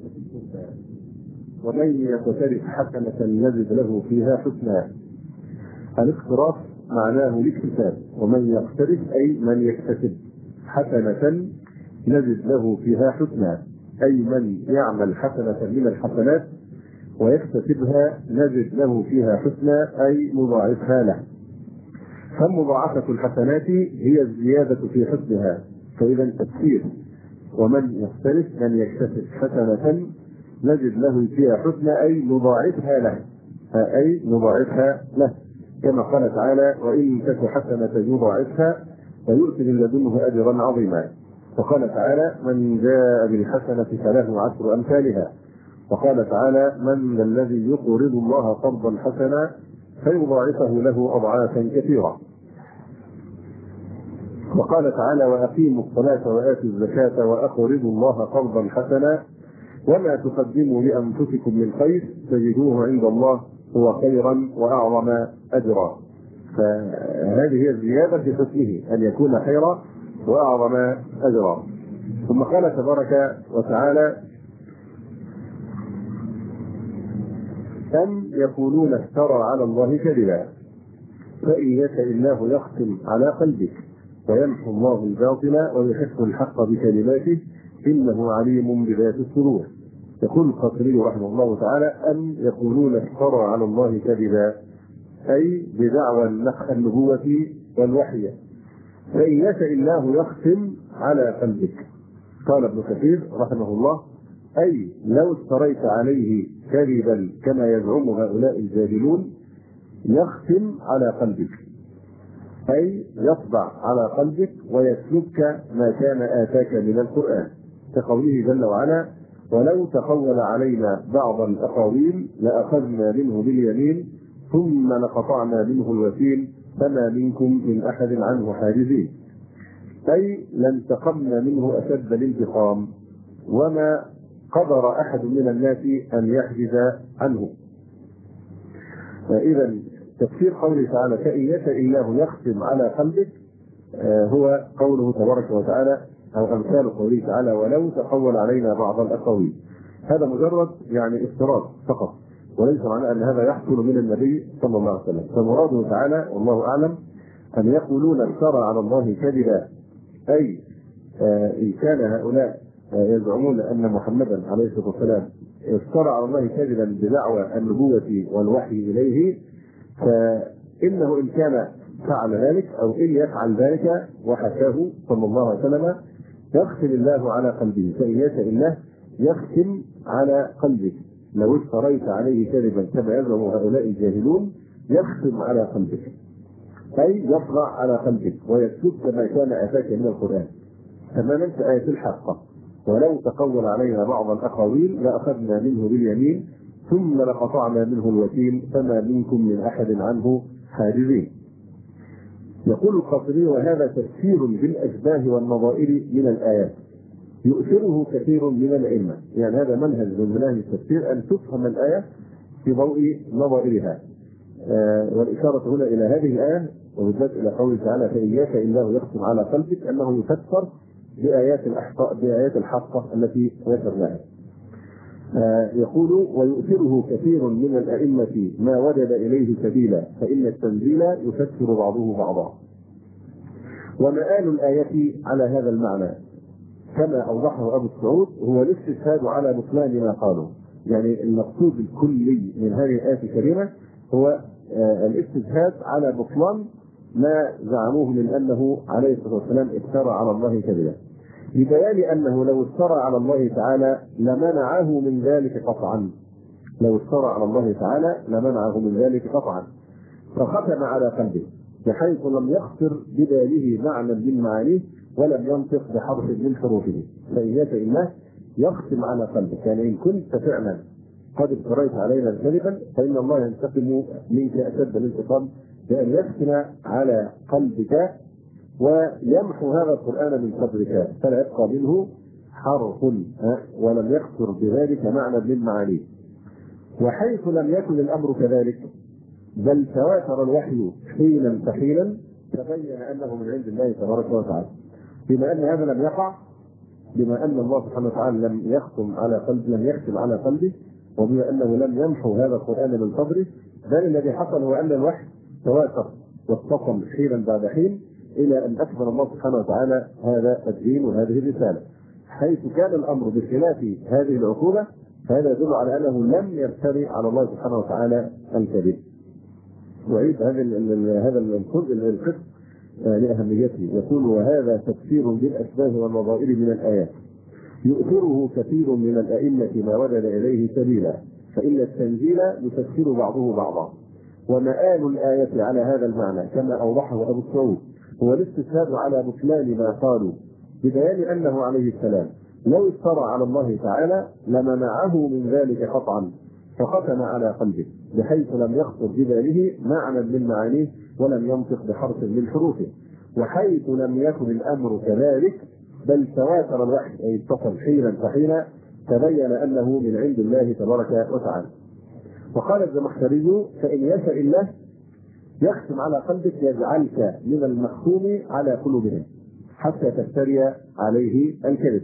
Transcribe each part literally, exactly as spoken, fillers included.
ومن يقترف حسنة نزد له فيها حسنا. الاقتراف معناه الاكتساب، ومن يقترف أي من يكتسب حسنة نزد له فيها حسنا، أي من يعمل حسنة من الحسنات ويكتسبها نزد له فيها حسنا، أي مضاعفها له. فمضاعفة الحسنات هي الزيادة في حسنها، فإذا تفسير ومن يقترف من يكتسب حسنة نجد له فيها حسنى أي نضاعفها له، أي نضاعفها له، كما قال تعالى: وإن تك حسنة يضاعفها ويؤتي من لدنه أجرا عظيما. وقال تعالى: من جاء بالحسنة فله عشر أمثالها. وقال تعالى: من ذا الذي يقرض الله قرضا حسنا فيضاعفه له أضعافا كثيرة. وقال تعالى: وأقيموا الصلاة وآتوا الزكاة وأقرضوا الله قرضا حسنا وما تقدموا لأنفسكم من خير تجدوه عند الله هو خيرا وأعظم أجرا. فهذه هي الزيادة في حسنه، أن يكون خيرا وأعظم أجرا. ثم قال تبارك وتعالى: أم يقولون افترى على الله كذبا فإن يشاء الله يختم على قلبك ويمحو الله الباطل ويحق الحق بكلماته إنه عليم بذات الصدور. يقول القاسمي رحمه الله تعالى: أم يقولون افترى على الله كذبا، أي بدعوى النبوة والوحي، فإن يشاء الله يختم على قلبك. قال ابن كثير رحمه الله: أي لو افتريت عليه كذبا كما يزعم هؤلاء الجاهلون يختم على قلبك، أي يطبع على قلبك ويسلبك ما كان آتاك من القرآن، كقوله جل وعلا: ولو تقول علينا بعض الأقاويل لأخذنا منه باليمين ثم لقطعنا منه الوتين فما منكم من أحد عنه حاجزين، أي لانتقمنا منه أشد الانتقام وما قدر أحد من الناس أن يحجز عنه. فإذا تفسير قوله تعالى: فإن يشاء الله يختم على قلبك هو قوله تبارك وتعالى، أو أمثال قوله تعالى: ولو تقول علينا بعض الأقاويل. هذا مجرد يعني افتراض فقط، وليس معنى أن هذا يحصل من النبي صلى الله عليه وسلم. فمراده تعالى والله أعلم أن يقولون افترى على الله كذبا، أي إن كان هؤلاء يزعمون أن محمدا عليه الصلاة والسلام افترى على الله كذبا بدعوى النبوة والوحي إليه، فإنه إن كان فعل ذلك أو إن يفعل ذلك وحكاه صلى الله عليه وسلم يختم الله على قلبه. فإن يشاء الله يختم على قلبك، لو افتريت عليه كذبا كما يزعم هؤلاء الجاهلون يختم على قلبك، أي يطبع على قلبك ويسلبك ما كان آتاك من القرآن. تماما كآية الحاقة: ولو تقول علينا بعض الأقاويل لأخذنا منه باليمين ثم لقطعنا منه الوتين فما منكم من أحد عنه حاجزين. يقول القاسمي: وهذا تفسير بالأشباه والنظائر من الآيات يؤثره كثير من الأئمة. يعني هذا منهج من مناهج التفسير، أن تفهم الآية في ضوء نظائرها. آه والإشارة هنا إلى هذه الآية وبالذات إلى قوله تعالى: فإن يشاء الله يختم على قلبك، أنه يفسر بآيات الأحقاء بآيات الحقة التي ذكرناها. آه يقول: ويؤثره كثير من الأئمة ما وجد إليه سبيلا فإن التنزيل يفسر بعضه بعضا. ومآل الآية على هذا المعنى كما أوضحه أبو السعود هو الاستشهاد على بطلان ما قالوا. يعني المقصود الكلي من هذه الآية الكريمة هو آه الاستشهاد على بطلان ما زعموه من أنه عليه الصلاة والسلام افترى على الله كذبا، لبيان أنه لو افترى على الله تعالى لمنعه من ذلك قطعا. لو افترى على الله تعالى لمنعه من ذلك قطعا، فختم على قلبه بحيث لم يخطر بباله معنى من معانيه ولم ينطق بحرف من حروفه. فإن يشاء الله يختم على قلبك، يعني إن كنت فعلا قد افتريت علينا كذبا فإن الله ينتقم منك أشد الانتقام بأن يختم على قلبك ويمحو هذا القرآن من صدرك فلا يبقى منه حرف ولم يخطر بذلك معنى من معانيه. وحيث لم يكن الأمر كذلك بل تواتر الوحي حينا فحينا تبين أنه من عند الله تبارك وتعالى. بما أن هذا لم يقع بما أن الله سبحانه وتعالى لم يختم على قلب لم يختم على قلبه، وبما أنه لم يمحو هذا القرآن من صدره، بل الذي حصل هو أن الوحي تواتر واتصل حينا بعد حين إلى أن أكمل الله سبحانه وتعالى هذا الدين وهذه الرسالة. حيث كان الأمر بخلاف هذه العقوبة فهذا يدل على أنه لم يفتري على الله سبحانه وتعالى الكذب. وعيد هذا هذا الجزء القسم لأهميته، يقول: وهذا تفسير بالأشباه والنظائر من الآيات يؤثره كثير من الأئمة ما وجد إليه سبيلا، فإن التنزيل يفسر بعضه بعضا، ومآل الآية على هذا المعنى كما أوضحه أبو السعود هو الاستشهاد على بطلان ما قالوا، ببيان أنه عليه السلام لو افترى على الله تعالى لمنعه من ذلك قطعا، فختم على قلبه بحيث لم يخطر بباله معنى من معانيه ولم ينطق بحرف من حروفه. وحيث لم يكن الأمر كذلك بل تواتر الوحي أي اتصل حينا فحينا تبين أنه من عند الله تبارك وتعالى. وقال الزمخشري: فإن يشاء الله يختم على قلبك يجعلك من المختوم على قلوبهم حتى تفتري عليه الكذب،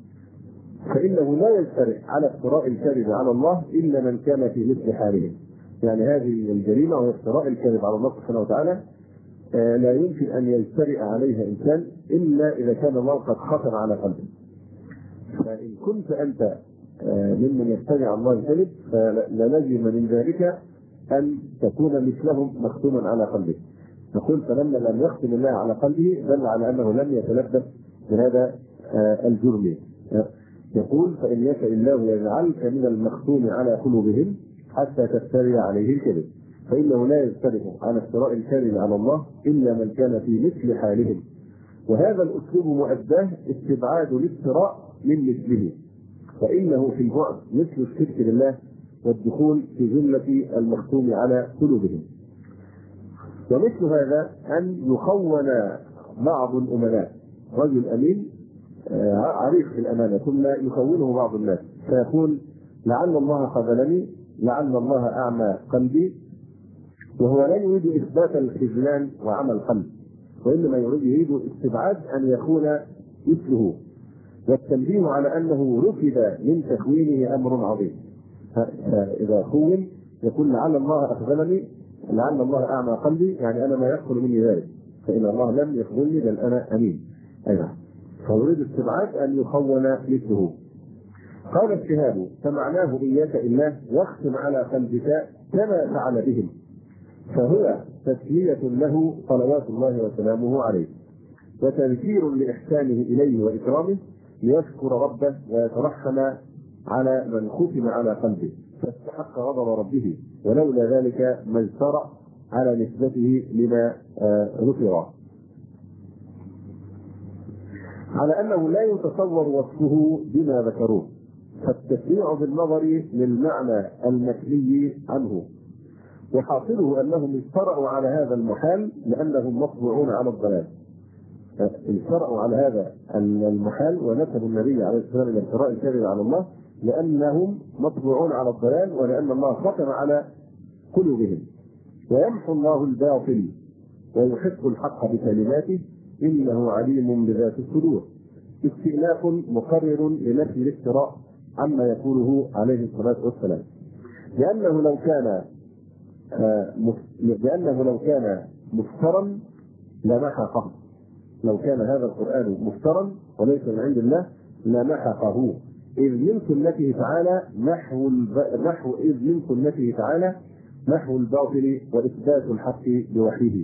فإنه لا يجترئ على افتراء الكذب على الله إلا من كان في مثل حالهم. يعني هذه الجريمة وهي افتراء الكذب على الله سبحانه وتعالى لا يمكن أن يجترئ عليها إنسان إلا إذا كان الله قد ختم على قلبه. فإن كنت أنت ممن يفتري على الله الكذب فلنجم من ذلك أن تكون مثلهم مختوما على قلبه. نقول: فلما لم يختم الله على قلبه دل على أنه لم يتلبس بهذا الجرم. يقول: فإن يشاء الله يجعلك من المختوم على قلوبهم حتى تفتري عليه الكذب، فإنه لا يجترئ على افتراء الكذب على الله إلا من كان في مثل حالهم. وهذا الأسلوب مؤداه استبعاد الافتراء من مثله، فإنه في البعد مثل الشرك بالله والدخول في جملة المختوم على قلوبهم. ومثل هذا أن يخون بعض الأمناء، رجل أمين عريق في الأمانة ثم يخونه بعض الناس فيقول: لعل الله خذلني، لعل الله أعمى قلبي، وهو لا يريد إثبات الخذلان وعمى القلب، وإنما يريد استبعاد أن يكون مثله، والتنبيه على أنه رفض من تكوينه أمر عظيم. إذا خون يقول: لعل الله أخذلني، لعل الله أعمى قلبي، يعني أنا ما يدخل مني ذلك، فإن الله لم يخذلني بل أنا أمين. أيضا فيريد استبعاد أن يخون مثله. قال الشهاب: فمعناه إن يشاء الله يختم على قلبك كما فعل بهم، فهو تسلية له صلوات الله وسلامه عليه، وتذكير لإحسانه إليه وإكرامه ليشكر ربه ويترحم على من ختم على قلبه فاستحق غضب ربه، ولولا ذلك ما اجترأ على نسبته لما ذكر. على أنه لا يتصور وصفه بما ذكروه، فالتشريع بالنظر للمعنى المثلي عنه، وحاصله أنهم اجترأوا على هذا المحال لأنهم مطبوعون على الضلال. اجترأوا على هذا المحال ونسبوا النبي عليه الصلاة والسلام إلى افتراء الكذب على الله لأنهم مطبوعون على الضلال، ولأن الله ختم على قلوبهم. ويمحو الله الباطل ويحق الحق بكلماته إنه عليم بذات الصدور. استئناف مقرر لنفي الافتراء عما يقوله عليه الصلاة والسلام، لأنه لو كان لأنه لو كان مفترا لمحقه. لو كان هذا القرآن مفترا وليس من عند الله لمحقه، إذ من سنته تعالى نحو نحو إذ من سنته تعالى نحو الباطل وإثبات الحق بوحيه.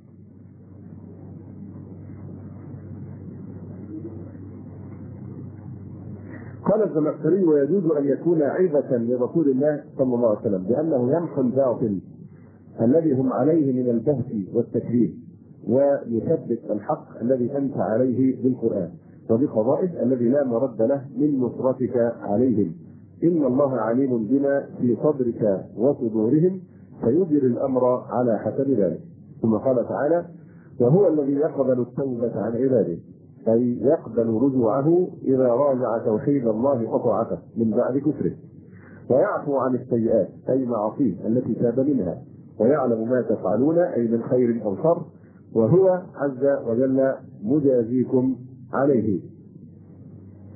قال الزمخشري: ويجوز أن يكون عيبة لرسول الله صلى الله عليه وسلم بأنه يمحو الباطل الذي هم عليه من البهت والتكذيب، ويثبت الحق الذي أنت عليه بالقرآن وبقضائه الذي لا مرد له من نصرتك عليهم. إن الله عليم بما في صدرك وصدورهم فيجري الأمر على حسب ذلك. ثم قال تعالى: وهو الذي يقبل التوبة عن عباده، أي يقبل رجوعه إذا راجع توحيد الله وطاعته من بعد كفره، ويعفو عن السيئات أي معاصيه التي تاب منها، ويعلم ما تفعلون أي من خير أو شر، وهو عز وجل مجازيكم عليه.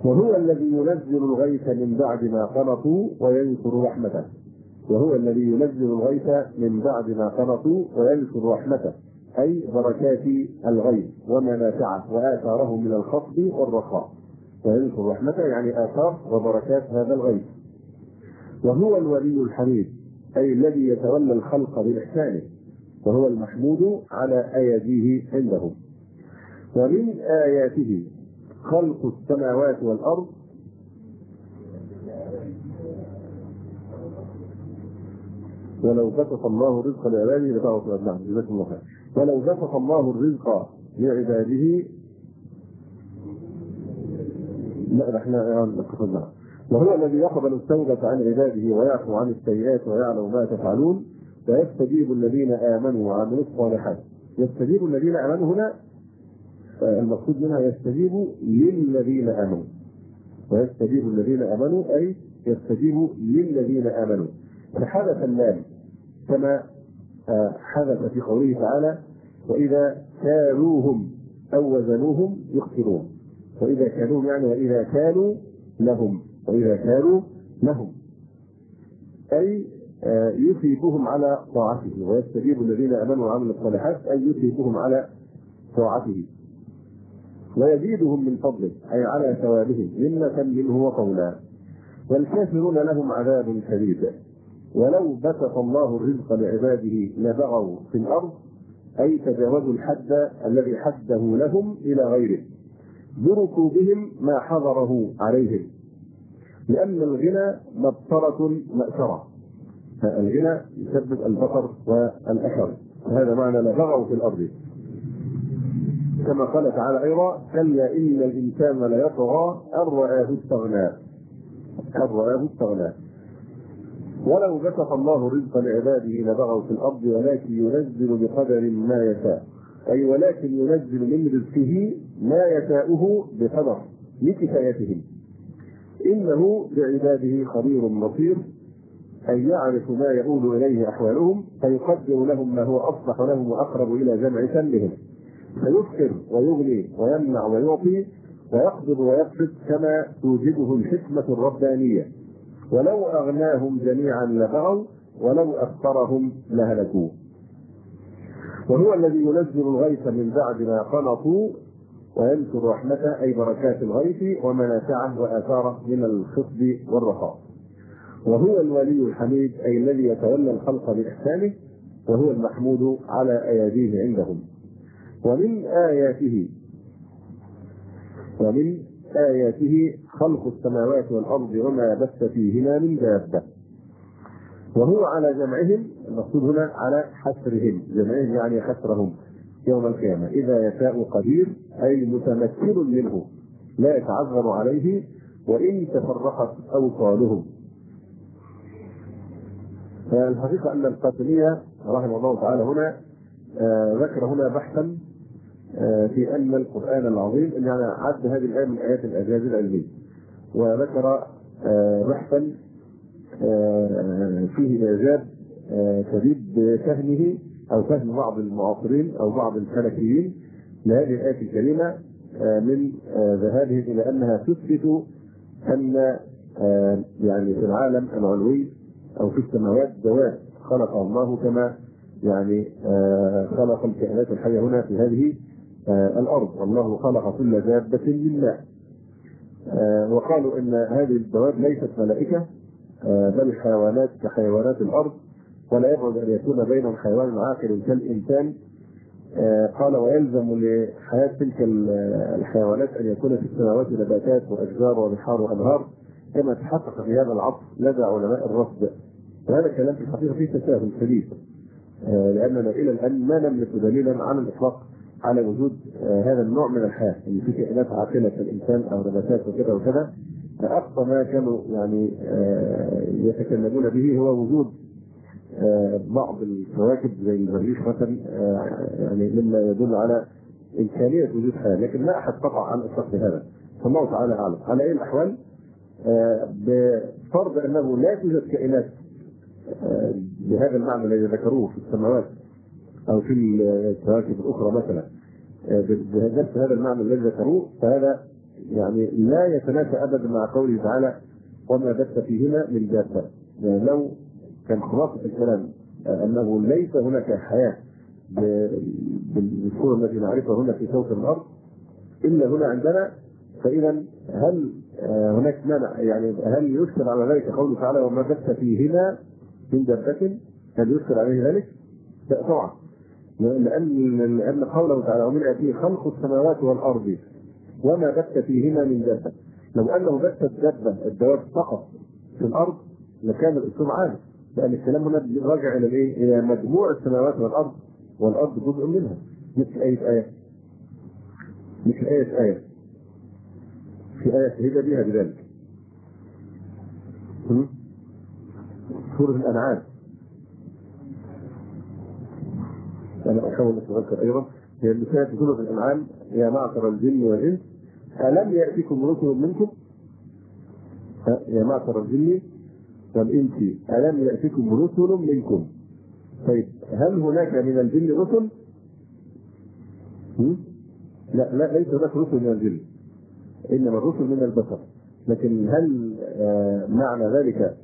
وهو الذي ينزل الغيث من بعد ما قنطوا وينشر رحمته. وهو الذي ينزل الغيث من بعد ما قنطوا وينشر رحمته، أي بركات الغيث ومنافعه وآثاره من الخفض والرخاء. وينشر رحمته يعني آثار وبركات هذا الغيث. وهو الولي الحميد، أي الذي يتولى الخلق بإحسانه، وهو المحمود على أيديه عندهم. ومن آياته خلق السماوات والأرض ولو بسط الله الرزق لعباده لبغوا نعم جزاكم الله خير. ولو بسط الله الرزق لعباده لا احنا نقصدنا. وهو الذي يقبل التوبة عن عباده ويعفو عن السيئات ويعلم ما تفعلون ويستجيب الذين آمنوا وعملوا الصالحات. يستجيب الذين آمنوا هنا المقصود منها يستجيب للذين آمنوا، ويستجيب الذين آمنوا أي يستجيب للذين آمنوا. فحدث اللام كما حدث في قوله تعالى وإذا كالوهم أو وزنوهم يخسرون. وإذا كالوهم يعني وإذا كانوا لهم، وإذا كانوا لهم أي يثيبهم على طاعته. ويستجيب الذين آمنوا وعملوا الصالحات أي يثيبهم على طاعته ويزيدهم من فضله أي على ثوابهم منة منه وقولا. والكافرون لهم عذاب شديد. ولو بسط الله الرزق لعباده لبغوا في الأرض أي تجاوزوا الحد الذي حده لهم إلى غيره بركوا بهم ما حضره عليهم، لأن الغنى مبصرة مأسرة. فالغنى يسبب البصر والأثر، هذا معنى لبغوا في الأرض. كما قال تعالى أيضا كلا إن الإنسان ليطغى أن رآه استغنى أن رآه استغنى. ولو بسط الله الرزق لعباده لبغوا في الأرض ولكن ينزل بقدر ما يشاء، أي ولكن ينزل من رزقه ما يشاءه بقدر لكفايتهم. إنه بعباده خبير بصير، أي يعرف ما يؤول إليه أحوالهم فيقدر لهم ما هو أصلح لهم وأقرب إلى جمع سلهم، فيفكر ويغني ويمنع ويعطي ويقبض ويقبض كما توجبه الحكمة الربانية. ولو أغناهم جميعا لبغوا ولو أكثرهم لهلكوا. وهو الذي ينزل الغيث من بعد ما قنطوا وينشر رحمته أي بركات الغيث ومنافعه وآثاره من الخفض والرخاء. وهو الولي الحميد أي الذي يتولى الخلق بإحسانه، وهو المحمود على أيديه عندهم. ومن آياته ومن آياته خلق السماوات والأرض وما بث فيهما من دابة. وهو على جمعهم، المقصود هنا على حسرهم، جمعهم يعني حسرهم يوم القيامة، إذا يشاء قدير أي متمكن منه لا يتعذر عليه وإن تفرقت أوصالهم. فالحقيقة أن القاسمية رحمه الله تعالى هنا آه ذكر هنا بحثا آه في أن القرآن العظيم يعني عد هذه الآية من آيات الإعجاز العلمي، وذكر آه بحثا آه فيه إعجاب آه شديد بفهمه أو فهم بعض المعاصرين أو بعض الفلكيين لهذه الآية الكريمة آه من آه ذهابهم إلى أنها تثبت أن آه يعني في العالم العلوي أو في السماوات دواب خلقها الله كما يعني آه خلق الكائنات الحية هنا في هذه آه الأرض. الله خلق كل دابة من ماء. آه وقالوا إن هذه الدواب ليست ملائكة آه بل حيوانات كحيوانات الأرض، ولا يبعد أن يكون بينهم حيوان عاقل كالإنسان. آه قال ويلزم لحياة تلك الحيوانات أن يكون في السماوات نباتات وأشجار وبحار وأنهار كما تحقق في هذا العصر لدى علماء الرصد. وهذا الكلام في الحقيقة فيه تساهل شديد، آه لأننا إلى الآن ما نملك دليلا على الإطلاق على وجود آه هذا النوع من الحياة اللي في كائنات عاقلة كالإنسان أو نباتات وكذا وكذا. أقصى ما كانوا يعني آه يتكلمون به هو وجود آه بعض الكواكب زي المريخ مثلا، آه يعني مما يدل على إمكانية وجود حياة، لكن ما أحد قطع عن إطلاق هذا، فالله تعالى أعلم. على أي الأحوال آه بفرض أنه لا توجد كائنات آه بهذا المعنى الذي ذكروه في السماوات أو في الكواكب الأخرى مثلا آه بنفس هذا المعنى الذي ذكروه، فهذا يعني لا يتنافى ابدا مع قوله تعالى وما بث فيهما من دابه. يعني لو كان خلاصه الكلام انه ليس هناك حياه بالصوره التي نعرفها هنا في كوكب الارض الا هنا عندنا، فاذا هل هناك مانع؟ يعني هل يشكل على ذلك قوله تعالى وما بث فيهما من دابه؟ هل يشكل عليه ذلك؟ لا طبعا، لان لان قوله تعالى ومن اتيه خلق السماوات والارض وما بث فيهما من دابه، لو انه بث الدابه الدواب فقط في الارض لكان الاسلوب عام، لان الكلام هنا راجع الى الايه؟ الى مجموع السماوات والارض، والارض جزء منها، مثل ايه ايه مثل ايه ايه في ايه شهد بها بذلك سوره الانعام. انا احاول اتذكر ايضا هي المثال في سوره الانعام يا معشر الجن والانس الم ياتكم رسل منكم يا معشر الجن والانس الم ياتكم رسل منكم. طيب هل هناك من الجن رسل؟ لا لا ليس هناك رسل من الجن، انما الرسل من البشر. لكن هل آه معنى ذلك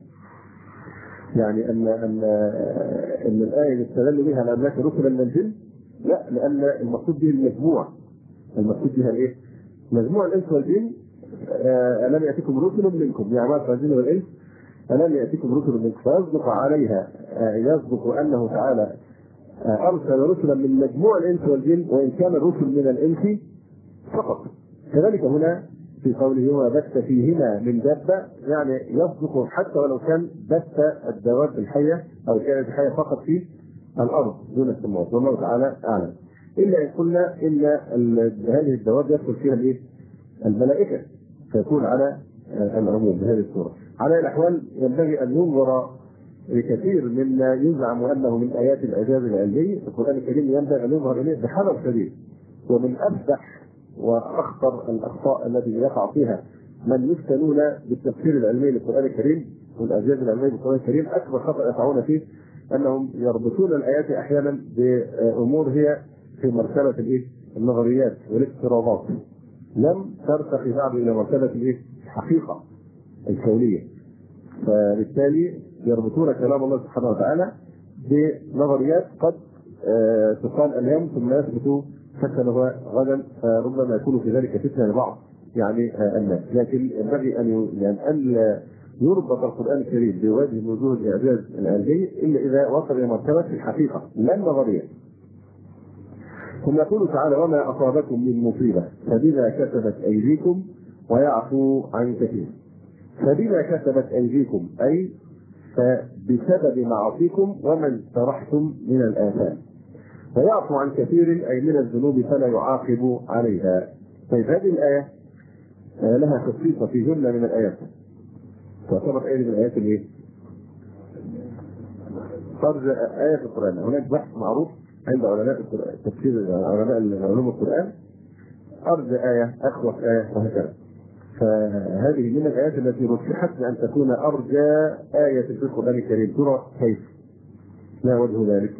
يعني ان ان ان الايه يستدل بها على هناك رسلا من الجن؟ لا، لان المقصود به المجموع، المقصود بها الايه؟ مجموع الانس والجن. آه الم ياتكم رسل منكم يا معشر الجن والانس الم ياتكم رسل منكم، فيصدق عليها آه يصدق انه تعالى آه ارسل رسلا من مجموع الانس والجن، وان كان الرسل من الانس فقط. كذلك هنا في قوله وما بث فيهما من دابه، يعني يصدق حتى ولو كان بث الدواب الحيه او كانت الحيه فقط في الارض دون السماوات، والله تعالى اعلم. الا ان قلنا ان هذه الدواب يدخل فيها الايه؟ الملائكه، فيكون على العموم بهذه الصوره. على الاحوال ينبغي ان ينظر لكثير مما يزعم انه من ايات الاعجاز العلمي في القران الكريم، ينبغي ان ينظر اليه بحذر شديد. ومن ابدح واخطر الاخطاء التي يقع فيها من يفتنون بالتفسير العلمي للقران الكريم والاعجاز العلمي للقران الكريم، اكبر خطا يقعون فيه انهم يربطون الايات احيانا بامور هي في مرتبه الايه؟ النظريات والافتراضات، لم ترتقي بعد الى مرتبه الايه؟ الحقيقه الكونيه. فبالتالي يربطون كلام الله سبحانه وتعالى بنظريات قد تقال اليوم ثم يثبت فتنه غدا، فربما يكون في ذلك فتنه لبعض يعني الناس. لكن ينبغي ان يعني ان يربط القران الكريم بوجه من وجوه الاعجاز العلمي الا اذا وصل الى مرتبه الحقيقه لا النظريه. ثم يقول تعالى وما اصابكم من مصيبه فبما كسبت ايديكم ويعفو عن كثير. فبما كسبت ايديكم اي فبسبب معاصيكم وما اجترحتم من الاثام، ويعفو عن كثير اي من الذنوب فلا يعاقب عليها. طيب هذه الايه لها خصيصه في جمله من الايات، تعتبر ايه من الايات الايه؟ فرض ايه في القران. هناك بحث معروف عند علماء التفسير علماء علوم القران، ارض ايه اخوف ايه وهكذا. فهذه من الايات التي رشحت بان تكون ارجى ايه في القران الكريم. ترى كيف؟ ما وجه ذلك؟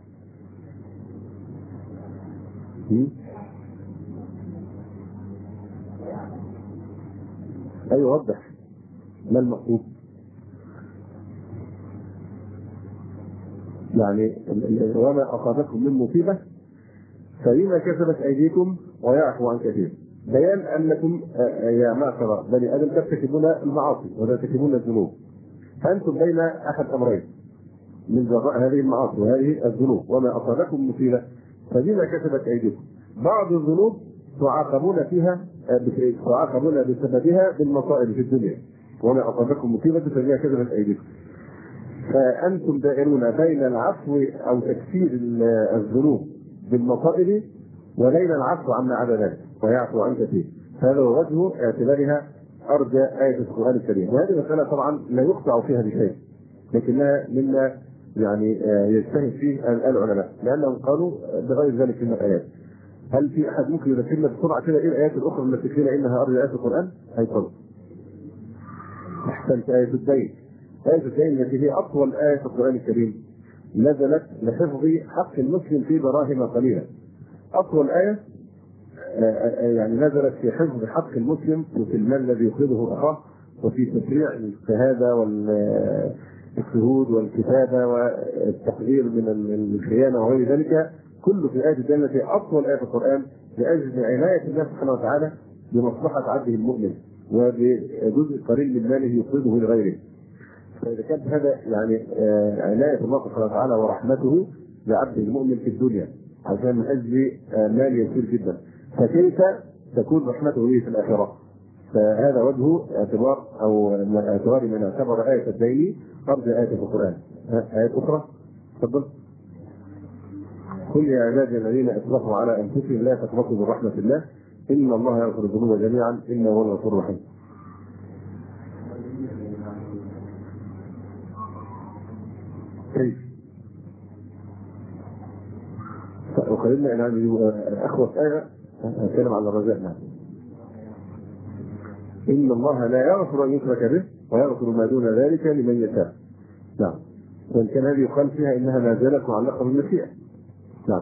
اي وضح ما المقصود؟ يعني وما اصابتكم من مصيبه فبما كسبت ايديكم ويعفو عن كثير، بيان انكم يا معشر بني ادم ترتكبون المعاصي وترتكبون الذنوب، فانتم بين احد امرين من جراء هذه المعاصي وهذه الذنوب. وما اصابكم مصيبه فبما كسبت ايديكم، بعض الذنوب تعاقبون فيها تعاقبون بسببها بالمصائب في الدنيا، وما اصابكم مصيبه فبما كسبت ايديكم. فانتم دائرون بين العفو او تكفير الذنوب بالمصائب وبين العفو عما عدا ذلك ويعفو عن كثير. هذا هو وجه اعتبارها ارجى ايه في القران الكريم. وهذه المساله طبعا لا يقطع فيها بشيء، لكنها مما يعني يجتهد فيه العلماء، لانهم قالوا بغير ذلك من الايات. هل في احد ممكن يذكرنا بسرعه كده ايه الايات الاخرى التي قيل انها ارجى ايات القران؟ هيقول احسنت ايه الدين. ايه الدين التي هي اطول ايه في القران الكريم، نزلت لحفظ حق المسلم في دراهم قليله. اطول ايه يعني نزلت في حفظ حق المسلم وفي المال الذي يخرجه اخاه، وفي تشريع الشهاده والشهود والكتابه والتحذير من الخيانه وغير ذلك، كله في آية الجنة في أطول آية في القرآن لأجل عناية الله سبحانه وتعالى بمصلحة عبده المؤمن وبجزء قليل من ماله يخرجه لغيره. فإذا كانت هذا يعني عناية الله سبحانه وتعالى ورحمته لعبده المؤمن في الدنيا عشان من أجل مال يسير جدا، فكيف تكون رحمته به في الآخرة؟ فهذا وجه اعتبار أو اعتبار من اعتبر آية الدين أرجى آية في القرآن. آية أخرى تفضل. قل يا عبادي الذين اسرفوا على انفسهم لا تقنطوا من رحمه الله ان الله يغفر الذنوب جميعا انه هو الغفور الرحيم. كيف؟ وخلينا ان اخوة آية اتكلم عن الرجاء. نعم. ان الله لا يغفر ان يشرك به ويغفر ما دون ذلك لمن يشاء. نعم. وان كان هذه يقال فيها انها نازله معلقه بالمشيئه. نعم.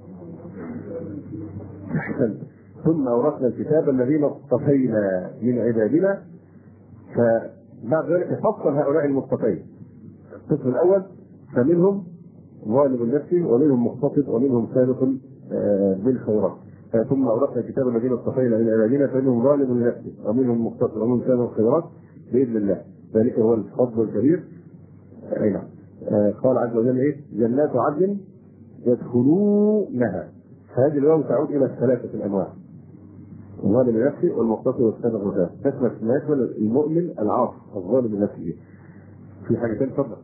ثم أورثنا الكتاب الذين اصطفينا من عبادنا، فبعد ذلك فصل هؤلاء المصطفين. القسم الأول فمنهم ظالم لنفسه ومنهم مقتصد ومنهم سابق بالخيرات. ثم أورثنا الكتاب الذين اصطفينا من عبادنا فمنهم ظالم لنفسه ومنهم مقتصد ومنهم سابق بالخيرات بإذن الله، ذلك هو الفضل الكبير. أي نعم. قال عز وجل إيه؟ جنات عدن يدخلونها. هذه الواو تعود الى الثلاثه الانواع: الظالم لنفسه والمقتصد والسابق بالخيرات. تشمل يشمل المؤمن العاصي الظالم لنفسه. في حاجه ثانيه تفضل.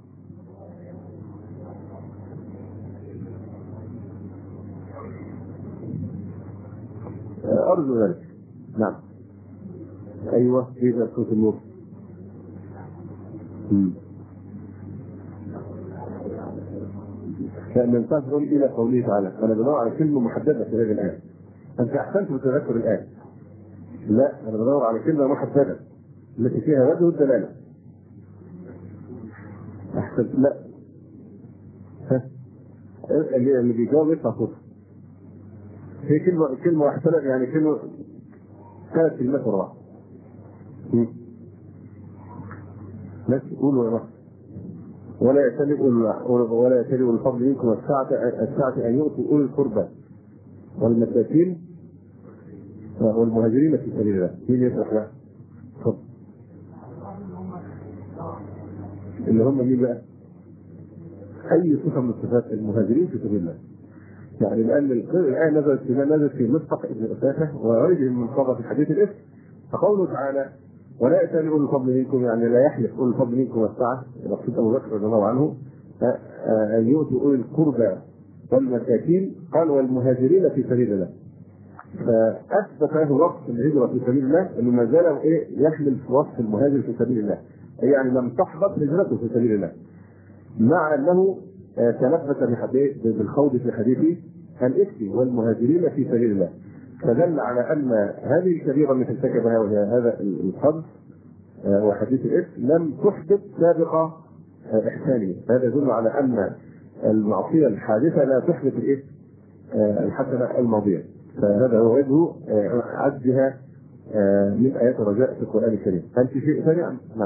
ارجو ذلك. نعم. ايوه في صوت النور. لأن تنظر إلى قوله تعالى. أنا بدور على كلمة محددة في هذه الآية. أنت أحسنت بتذكر الآية. لا، أنا بدور على كلمة محددة التي فيها وجه الدلالة. أحسنت. لا. ها؟ اللي بيجاوب يطلع صوت. هي كلمة كلمة واحدة يعني كلمة ثلاث كلمات ورا بعض. لا تقولوا يا ولا يأتل ولا يأتل أولي الفضل منكم السعة السعة أن يؤتوا أولي القربى والمساكين والمهاجرين في سبيل الله. مين يشرح لها؟ اتفضل. اللي هم مين بقى؟ أي صفة من صفات المهاجرين في سبيل الله. يعني لأن الآية نزلت في نزلت في مصطفى ابن أساسة وغيره من صفة في حديث الإفك، فقوله تعالى ولا يأتل أولي الفضل منكم يعني لا يحلف أولي الفضل منكم والسعة، مقصود أبو بكر رضي الله عنه أن يؤتوا أولي القربى والمساكين، قال والمهاجرين في سبيل الله. فأثبت له وصف الهجرة في سبيل الله أنه ما زال إيه يحمل في وصف المهاجر في سبيل الله، أي يعني لم تحبط هجرته في سبيل الله، مع أنه تلبس بالخوض في حديث الإفك والمهاجرين في سبيل الله، فدل على ان هذه الكبيره التي ارتكبها وهي هذا القذف وحديث الإفك لم تحدث سابق احسانه. هذا يدل على ان المعصيه الحادثه لا تحدث الايه؟ الحسنه الماضيه. فهذا هو وجه عدها من ايات الرجاء في القران الكريم. هل في شيء ثاني؟ نعم.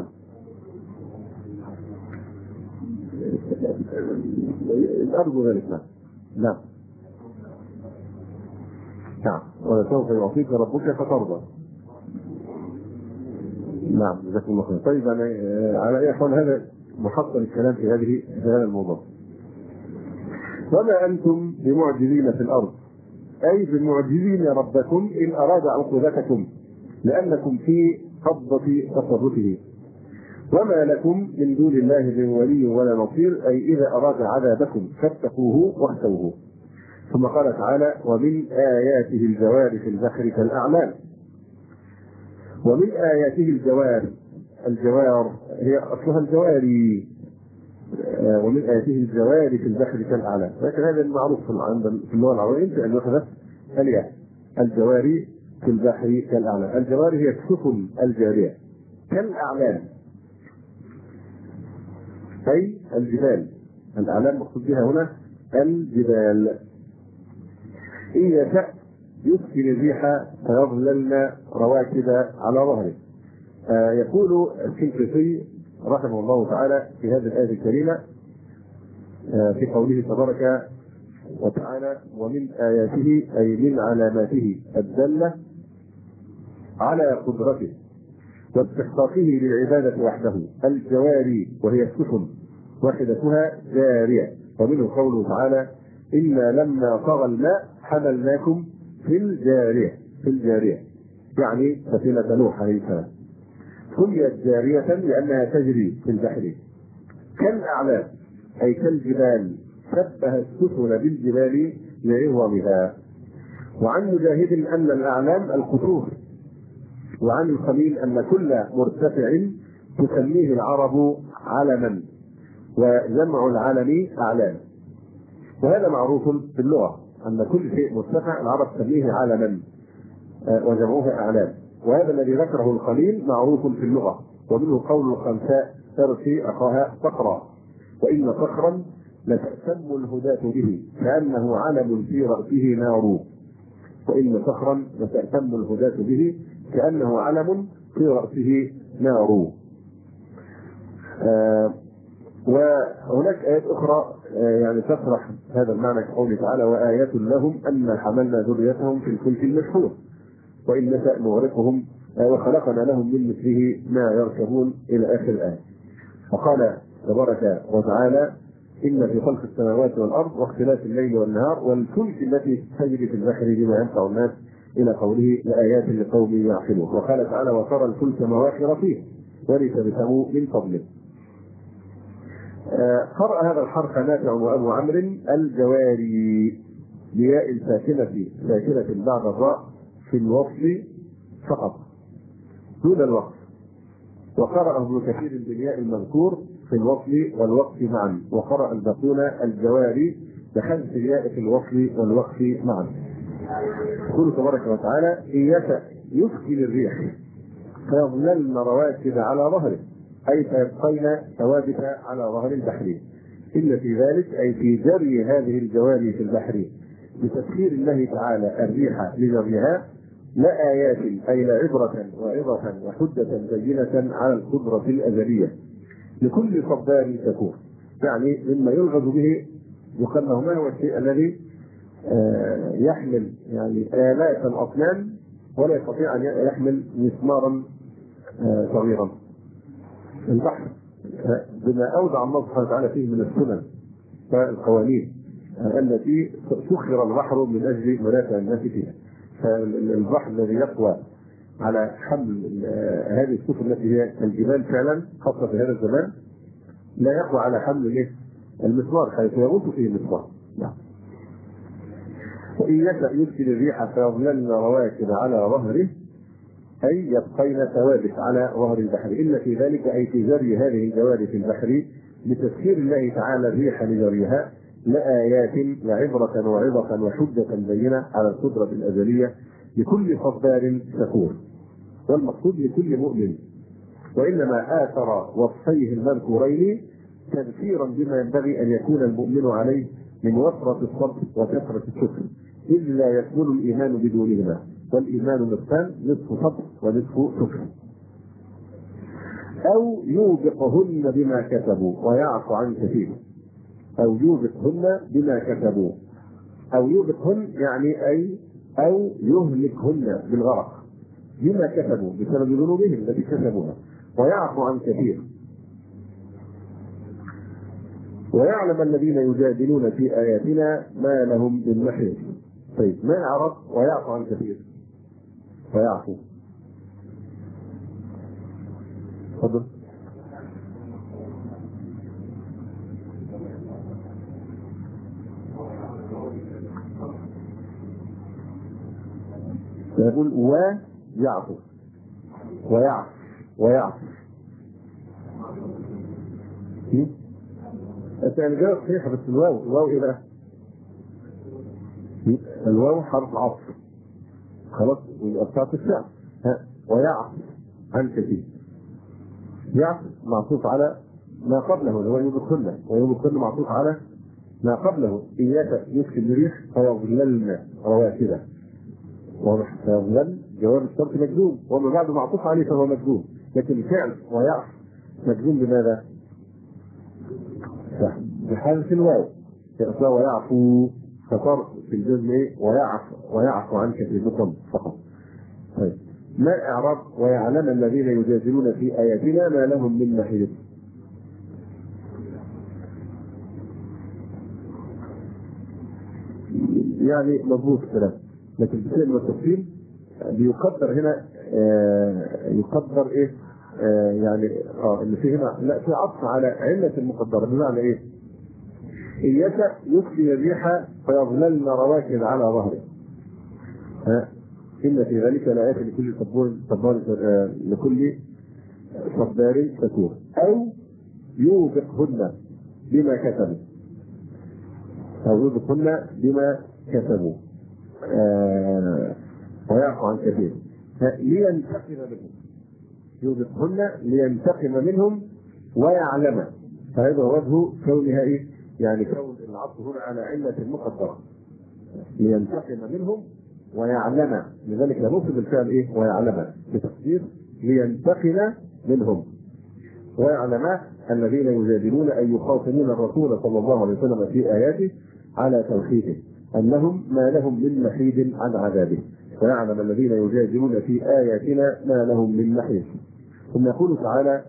ارجو ذلك. نعم. نعم. نعم. ولسوف يعطيك ربك فترضى. نعم. جزاكم الله خير. طيب انا على اي حال هذا محصل الكلام في هذه في هذا الموضوع. وما انتم بمعجزين في الارض اي بمعجزين ربكم ان اراد عقوبتكم لانكم في قبضه تصرفه. وما لكم من دون الله من ولي ولا نصير اي اذا اراد عذابكم فاتقوه واخشوه. ثم قال تعالى ومن آياته الجوار في البحر كالأعلام. ومن آياته الجوار، الجوار هي أصلها الجواري، ومن آياته الجوار في البحر كالأعلام، لكن هذا المعروف في اللغة العربية أن يحدث الياء. الجواري في البحر كالأعلام، الجواري هي السفن الجارية كالأعلام أي الجبال. الأعلام مقصود بها هنا الجبال. إن يشاء يسكن الريح فيظللن رواكد على ظهره. آه يقول الشنقيطي رحمه الله تعالى في هذه الآية الكريمة آه في قوله تبارك وتعالى: ومن آياته أي من علاماته الدالة على قدرته واستحقاقه للعبادة وحده الجواري، وهي السفن واحدتها جارية. ومنه قوله تعالى: إنا لما طغى الماء حملناكم في الجارية، في الجارية يعني سفينة نوح عليه السلام. سميت جارية لأنها تجري في البحر كالأعلام أي كالجبال، شبه السفن بالجبال لعظمها. وعن مجاهد أن الأعلام القصور، وعن الخليل أن كل مرتفع تسميه العرب علما، وجمع العلم أعلام. وهذا معروف في اللغة أن كل شيء مرتفع العرب تسميه علما وجمعه أعلام. وهذا الذي ذكره الخليل معروف في اللغة. ومنه قول الخنساء: ترثي أخاها صقرا، وإن صقرا لتأتم الهداة به كأنه علم في رأسه نار. وإن صخرا لتأتم الهداة به كأنه علم في رأسه نار. آه وهناك آيات أخرى آه يعني تشرح هذا المعنى كقوله تعالى: وآيات لهم أن حملنا ذريتهم في الفلك المشحون وإن نشأ نغرقهم آه وخلقنا لهم من مثله ما يركبون إلى آخر الآية. وقال تبارك وتعالى: إن في خلق السماوات والأرض واختلاف الليل والنهار والفلك التي تجري في البحر بما ينفع الناس إلى قوله: لآيات لقوم يعقلون. وقال تعالى: وترى الفلك مواخر فيه ولتبتغوا من فضله. قرأ هذا الحرف نافع وأبو عمرو الجواري بياء ساكنة ساكنة بعد الراء في الوصل فقط دون الوقف. وقرأ ابن كثير بالياء المذكور في الوصل والوقف معا. وقرأ الباقون الجواري بحذف الياء في الوصل والوقف معا. يقول تبارك وتعالى: إن يشأ يسكن الريح فيظللن رواكد على ظهره، أي فيبقين ثوابت على ظهر البحر. إن في ذلك أي في جري هذه الجواري في البحر بتسخير الله تعالى الريح لجريها لآيات أي لعبرة وعظة وحجة بينة على القدرة الأزلية لكل صبار شكور. يعني مما يلغز به يقال له: ما هو الشيء الذي آه يحمل يعني آلاف الأطنان ولا يستطيع أن يحمل مسمارا آه صغيرا؟ البحر بما أودع الله سبحانه وتعالى فيه من السنن والقوانين التي سخر البحر من أجل منافع الناس فيها. فالبحر الذي يقوى على حمل هذه السفن التي هي الجبال فعلا خاصة في هذا الزمان لا يقوى على حمل المسمار حيث يغوص فيه المسمار. نعم. وإن يشأ يسكن الريح فيظللن رواكد على ظهره أي يبقين ثوابت على ظهر البحر. إن في ذلك أي في جري هذه الجواري في البحر لتسخير الله تعالى الريح لجريها لآيات لعبرة وعظة وحجة بينة على القدرة الأزلية لكل صبار شكور. والمقصود لكل مؤمن. وإنما آثر وصفيه المذكورين تذكيرا بما ينبغي أن يكون المؤمن عليه من وفرة الصبر وكثرة الشكر، إذ لا يكمل الإيمان بدونهما. والإيمان نصفان: نصف صبر ونصف شكر. أو يوبقهن بما كسبوا ويعفو عن كثير. أو يوبقهن بما كسبوا. أو يوبقهن يعني أي أو يهلكهن بالغرق بما كسبوا بسبب ذنوبهم التي كسبوها، ويعفو عن كثير. ويعلم الذين يجادلون في آياتنا ما لهم من محيص. طيب ما يعرف ويعفو عن كثير؟ ويعفو تفضل. يقول ويعفو ويعفو ويعفو. الإجابة صحيحة بس الواو الواو إيه بقى؟ الواو حرف عطف خلاص يبقى بتاعت الفعل. ويعفو عن كثير. يعفو معطوف على ما قبله اللي هو يوبقهن، ويوبقهن معطوف على ما قبله. إياك يسكن الريح فيظللن رواكده واضح؟ فيظل جواب الشرط مجزوم، وما بعد معطوف عليه فهو مجزوم، لكن الفعل ويعفو مجزوم بماذا؟ بحذف الواو، يأصله ويعفو، فصار في الجزم ايه؟ ويعفو ويعفو عنك في الضم فقط. طيب ما اعراب ويعلم الذين يجادلون في اياتنا ما لهم من محيص؟ يعني مضبوط الكلام، لكن بشيء من التفصيل بيقدر هنا آه يقدر ايه؟ آه يعني اه ان في هنا لا في عطف على علة المقدرة، بمعنى ايه؟ إن يشأ يسقي الريح فيظللن رواكد على ظهره. ها إن في ذلك لآيات لكل صبور صبار آه لكل صبار شكور. أو يوبقهن بما كسبوا، أو يوبقهن بما كسبوا آه ويعفو عن كثير لينتقم منهم. يوبقهن لينتقم منهم ويعلم، فهذا وجه كونها ايه؟ يعني كون العطف هنا على علة المقدرة، لينتقم منهم ويعلم، لذلك نصب الفعل ايه؟ ويعلم بتقدير لينتقم منهم ويعلم الذين يجادلون أي يخاطبون الرسول صلى الله عليه وسلم في آياته على توحيده أنهم ما لهم من محيد عن عذابه، ويعلم الذين يجادلون في آياتنا ما لهم من محيص. ثم يقول تعالى: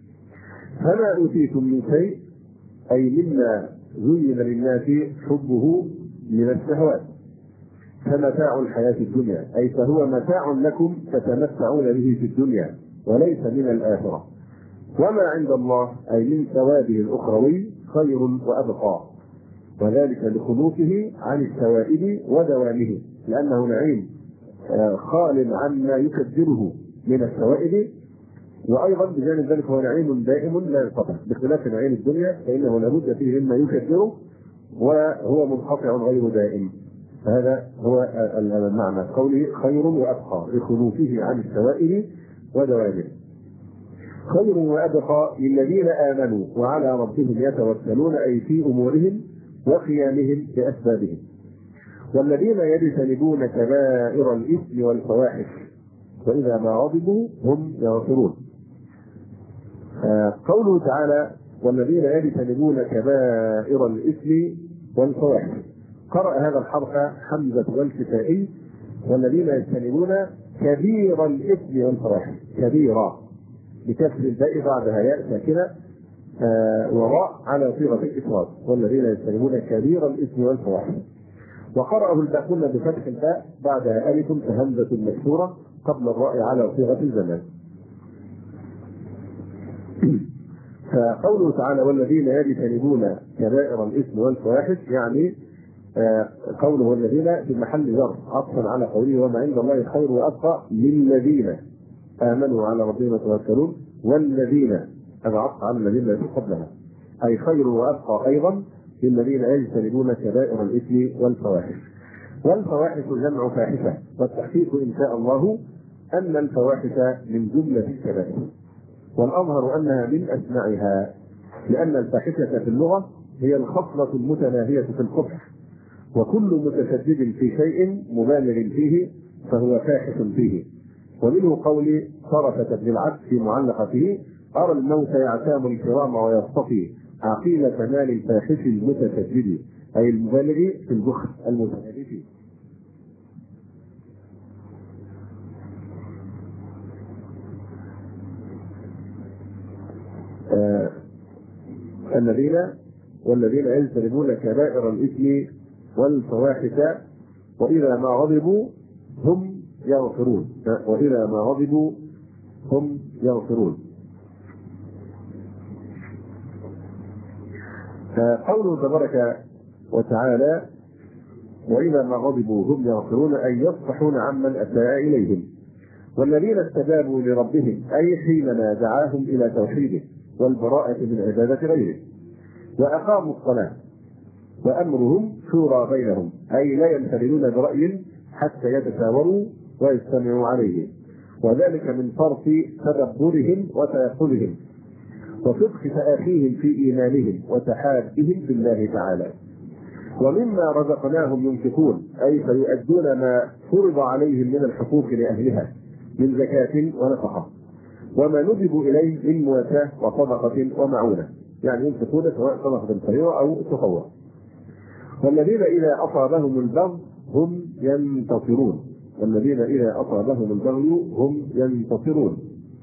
فما أوتيتم من شيء أي مما زين للناس حبه من الشهوات فمتاع الحياة الدنيا، أي فهو متاع لكم تتمتعون به في الدنيا وليس من الآخرة، وما عند الله أي من ثوابه الأخروي خير وأبقى، وذلك لخلوصه عن الشوائب ودوامه، لأنه نعيم خال عما يكدره من الشوائب، وأيضا بجانب ذلك هو نعيم دائم لا ينقطع، بخلاف نعيم الدنيا فإنه لابد فيه مما يكدره وهو منقطع غير دائم. هذا هو المعنى قوله خير وأبقى لخلوصه عن الشوائب ودوامه. خير وأبقى للذين آمنوا وعلى ربهم يتوكلون، أي في أمورهم وقيامهم بأسبابهم، والذين يجتنبون كبائر الإثم والفواحش وإذا ما غضبوا هم يغفرون. آه قوله تعالى: والذين يجتنبون كبائر الإثم والفواحش، قرأ هذا الحرف حمزة والكسائي: والذين يجتنبون كبير الإثم والفواحش، كبيرا بكسر الباء بعدها ياء ساكنة آه وراء على صيغة الإفراد، والذين يجتنبون كبير الإثم والفواحش. وقرأه الباقون بفتح الباء بعدها ألف كهمزة مكسورة قبل الراء على صيغة الزمان. فقوله تعالى: والذين يجتنبون كبائر الإثم والفواحش، يعني آه قوله والذين في محل جر عطفا على قوله وما عند الله خير وأبقى للذين آمنوا على ربهم يتوكلون، والذين هذا عطف على الذين التي قبلها، أي خير وأبقى أيضا للذين يجتنبون كبائر الإثم والفواحش. والفواحش جمع فاحشة، والتحقيق إن شاء الله أن الفواحش من جملة الكبائر، والأظهر أنها من أسمائها، لأن الفاحشة في اللغة هي الخصلة المتناهية في القبح، وكل متشدد في شيء مبالغ فيه فهو فاحش فيه. ومنه قول صرفة بن العبد في معلقته: أرى الموت يعتام الكرام ويصطفي عقيل كمال الفاحش المتشدد، أي المبالغ في البخل المتناهي فيه. آه الذين والذين يجتنبون كبائر الإثم والفواحش وإذا ما غضبوا هم يغفرون، وإذا ما غضبوا هم يغفرون. قوله تبارك وتعالى: وإذا ما غضبوا هم يغفرون، أي يصفحون عمن أساء إليهم. والذين استجابوا لربهم، أي حينما دعاهم إلى توحيده والبراءة من عبادة غيره، وأقاموا الصلاة، وأمرهم شورى بينهم، أي لا ينفردون برأي حتى يتشاوروا ويجتمعوا عليه، وذلك من فرط تدبرهم وتيقظهم وصدق تآخيهم في إيمانهم وتحابهم بالله تعالى. ومما رزقناهم ينفقون، أي فيؤدون ما فرض عليهم من الحقوق لأهلها من زكاة ونفقة، وما ندبوا إليه من مواساة وصدقة ومعونة، يعني ينفقون سواء صدقة الفريضة أو التطوع. والذين إذا أصابهم البغي هم ينتصرون، والذين إذا أصابهم البغي هم ينتصرون،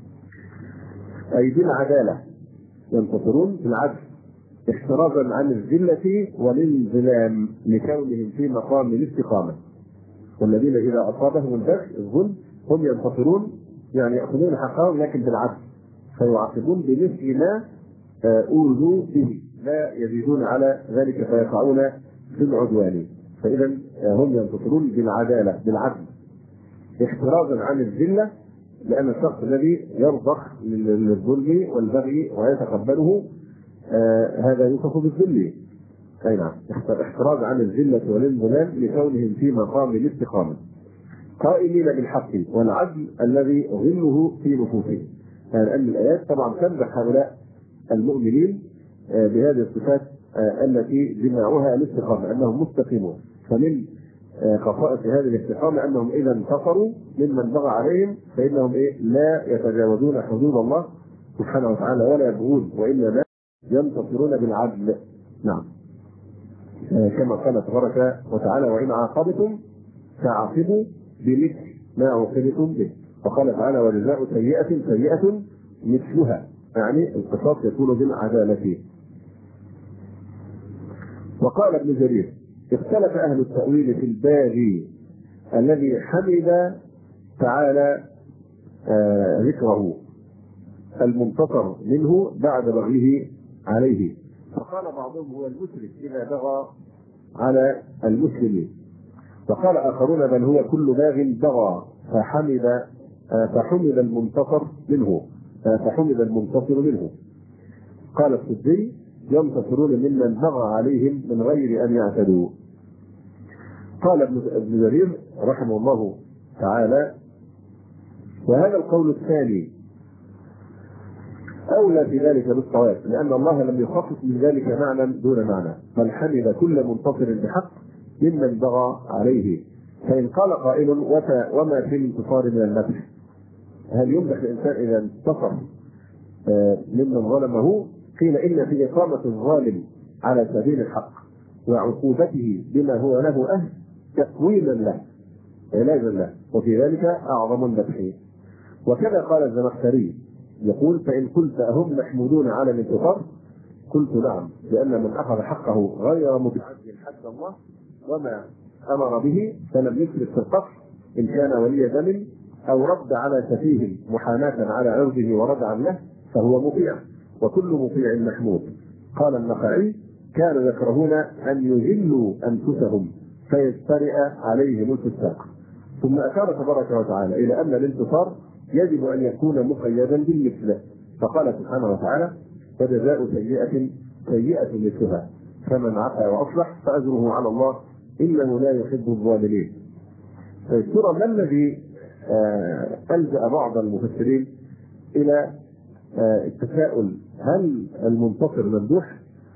أي بالعدالة، ينتصرون بالعدل احترازا عن الذلة والانظلام لكونهم في مقام الاستقامة. والذين إذا أصابهم البغي الظلم هم ينتصرون، يعني يأخذون حقهم لكن بالعدل، فيعاقبون بمثل ما أوذوا به، لا يزيدون على ذلك فيقعون في العدوان. فإذا هم ينتصرون بالعدالة بالعدل احترازا عن الذلة، لأن الشخص الذي يرضخ للظلم والبغي ويتقبله آه هذا يوصف بالذل. أي نعم، احتراز عن الذلة والانضلال لكونهم في مقام الاستقامة قائمين بالحق والعدل الذي ظله في نفوسهم. يعني أن الآيات طبعا تمدح هؤلاء المؤمنين آه بهذه الصفات آه التي جماعها الاستقامة، أنهم مستقيمون. فمن خصائص هذه الاستقامة أنهم إذا انتصروا ممن بغى عليهم فإنهم إيه لا يتجاوزون حدود الله سبحانه وتعالى ولا يبغون، وإنما ينتصرون بالعدل. نعم، كما قال تبارك وتعالى: وإن عاقبتم فعاقبوا بمثل ما عوقبتم به. وقال تعالى: وجزاء سيئة سيئة مثلها، يعني القصاص يكون بالعدالة. وقال ابن جرير: اختلف أهل التأويل في الباغي الذي حمد تعالى آه ذكره المنتصر منه بعد بغيه عليه، فقال بعضهم هو المسرف إذا بغى على المسلمين، وقال آخرون بل هو كل باغ بغى فحمد آه فحمد المنتصر منه آه فحمد المنتصر منه. قال السدي: ينتصرون ممن بغى عليهم من غير أن يعتدوا. قال ابن جرير رحمه الله تعالى: وهذا القول الثاني أولى في ذلك بالصواب، لأن الله لم يخصص من ذلك معنى دون معنى، بل حمد كل منتصر بحق ممن بغى عليه. فإن قال قائل: وما في الانتصار من المدح؟ هل يمدح الإنسان إذا انتصر ممن ظلمه؟ قيل: إن في إقامة الظالم على سبيل الحق وعقوبته بما هو له أهل تقويما له علاجا له، وفي ذلك أعظم المدح. وكذا قال الزمخشري يقول: فإن قلت أهم محمودون على الانتصار؟ قلت نعم، لأن من أخذ حقه غير متعدٍ حد الله وما أمر به فلم يسرف في القصر إن كان ولي دم، أو رد على سفيه محاماة على عرضه وردعا له فهو مطيع، وكل مطيع محمود. قال النخعي: كانوا يكرهون أن يذلوا أنفسهم فيسترئ عليهم الفساق. ثم أشار تبارك وتعالى إلى أن الانتصار يجب أن يكون مقيدا بالمثل، فقال سبحانه وتعالى: وجزاء سيئة سيئة مثلها فمن عفا وأصلح فأجره على الله إنه لا يحب الظالمين. فالسورة ما الذي ألجأ بعض المفسرين إلى التساؤل: هل المنتصر ممدوح؟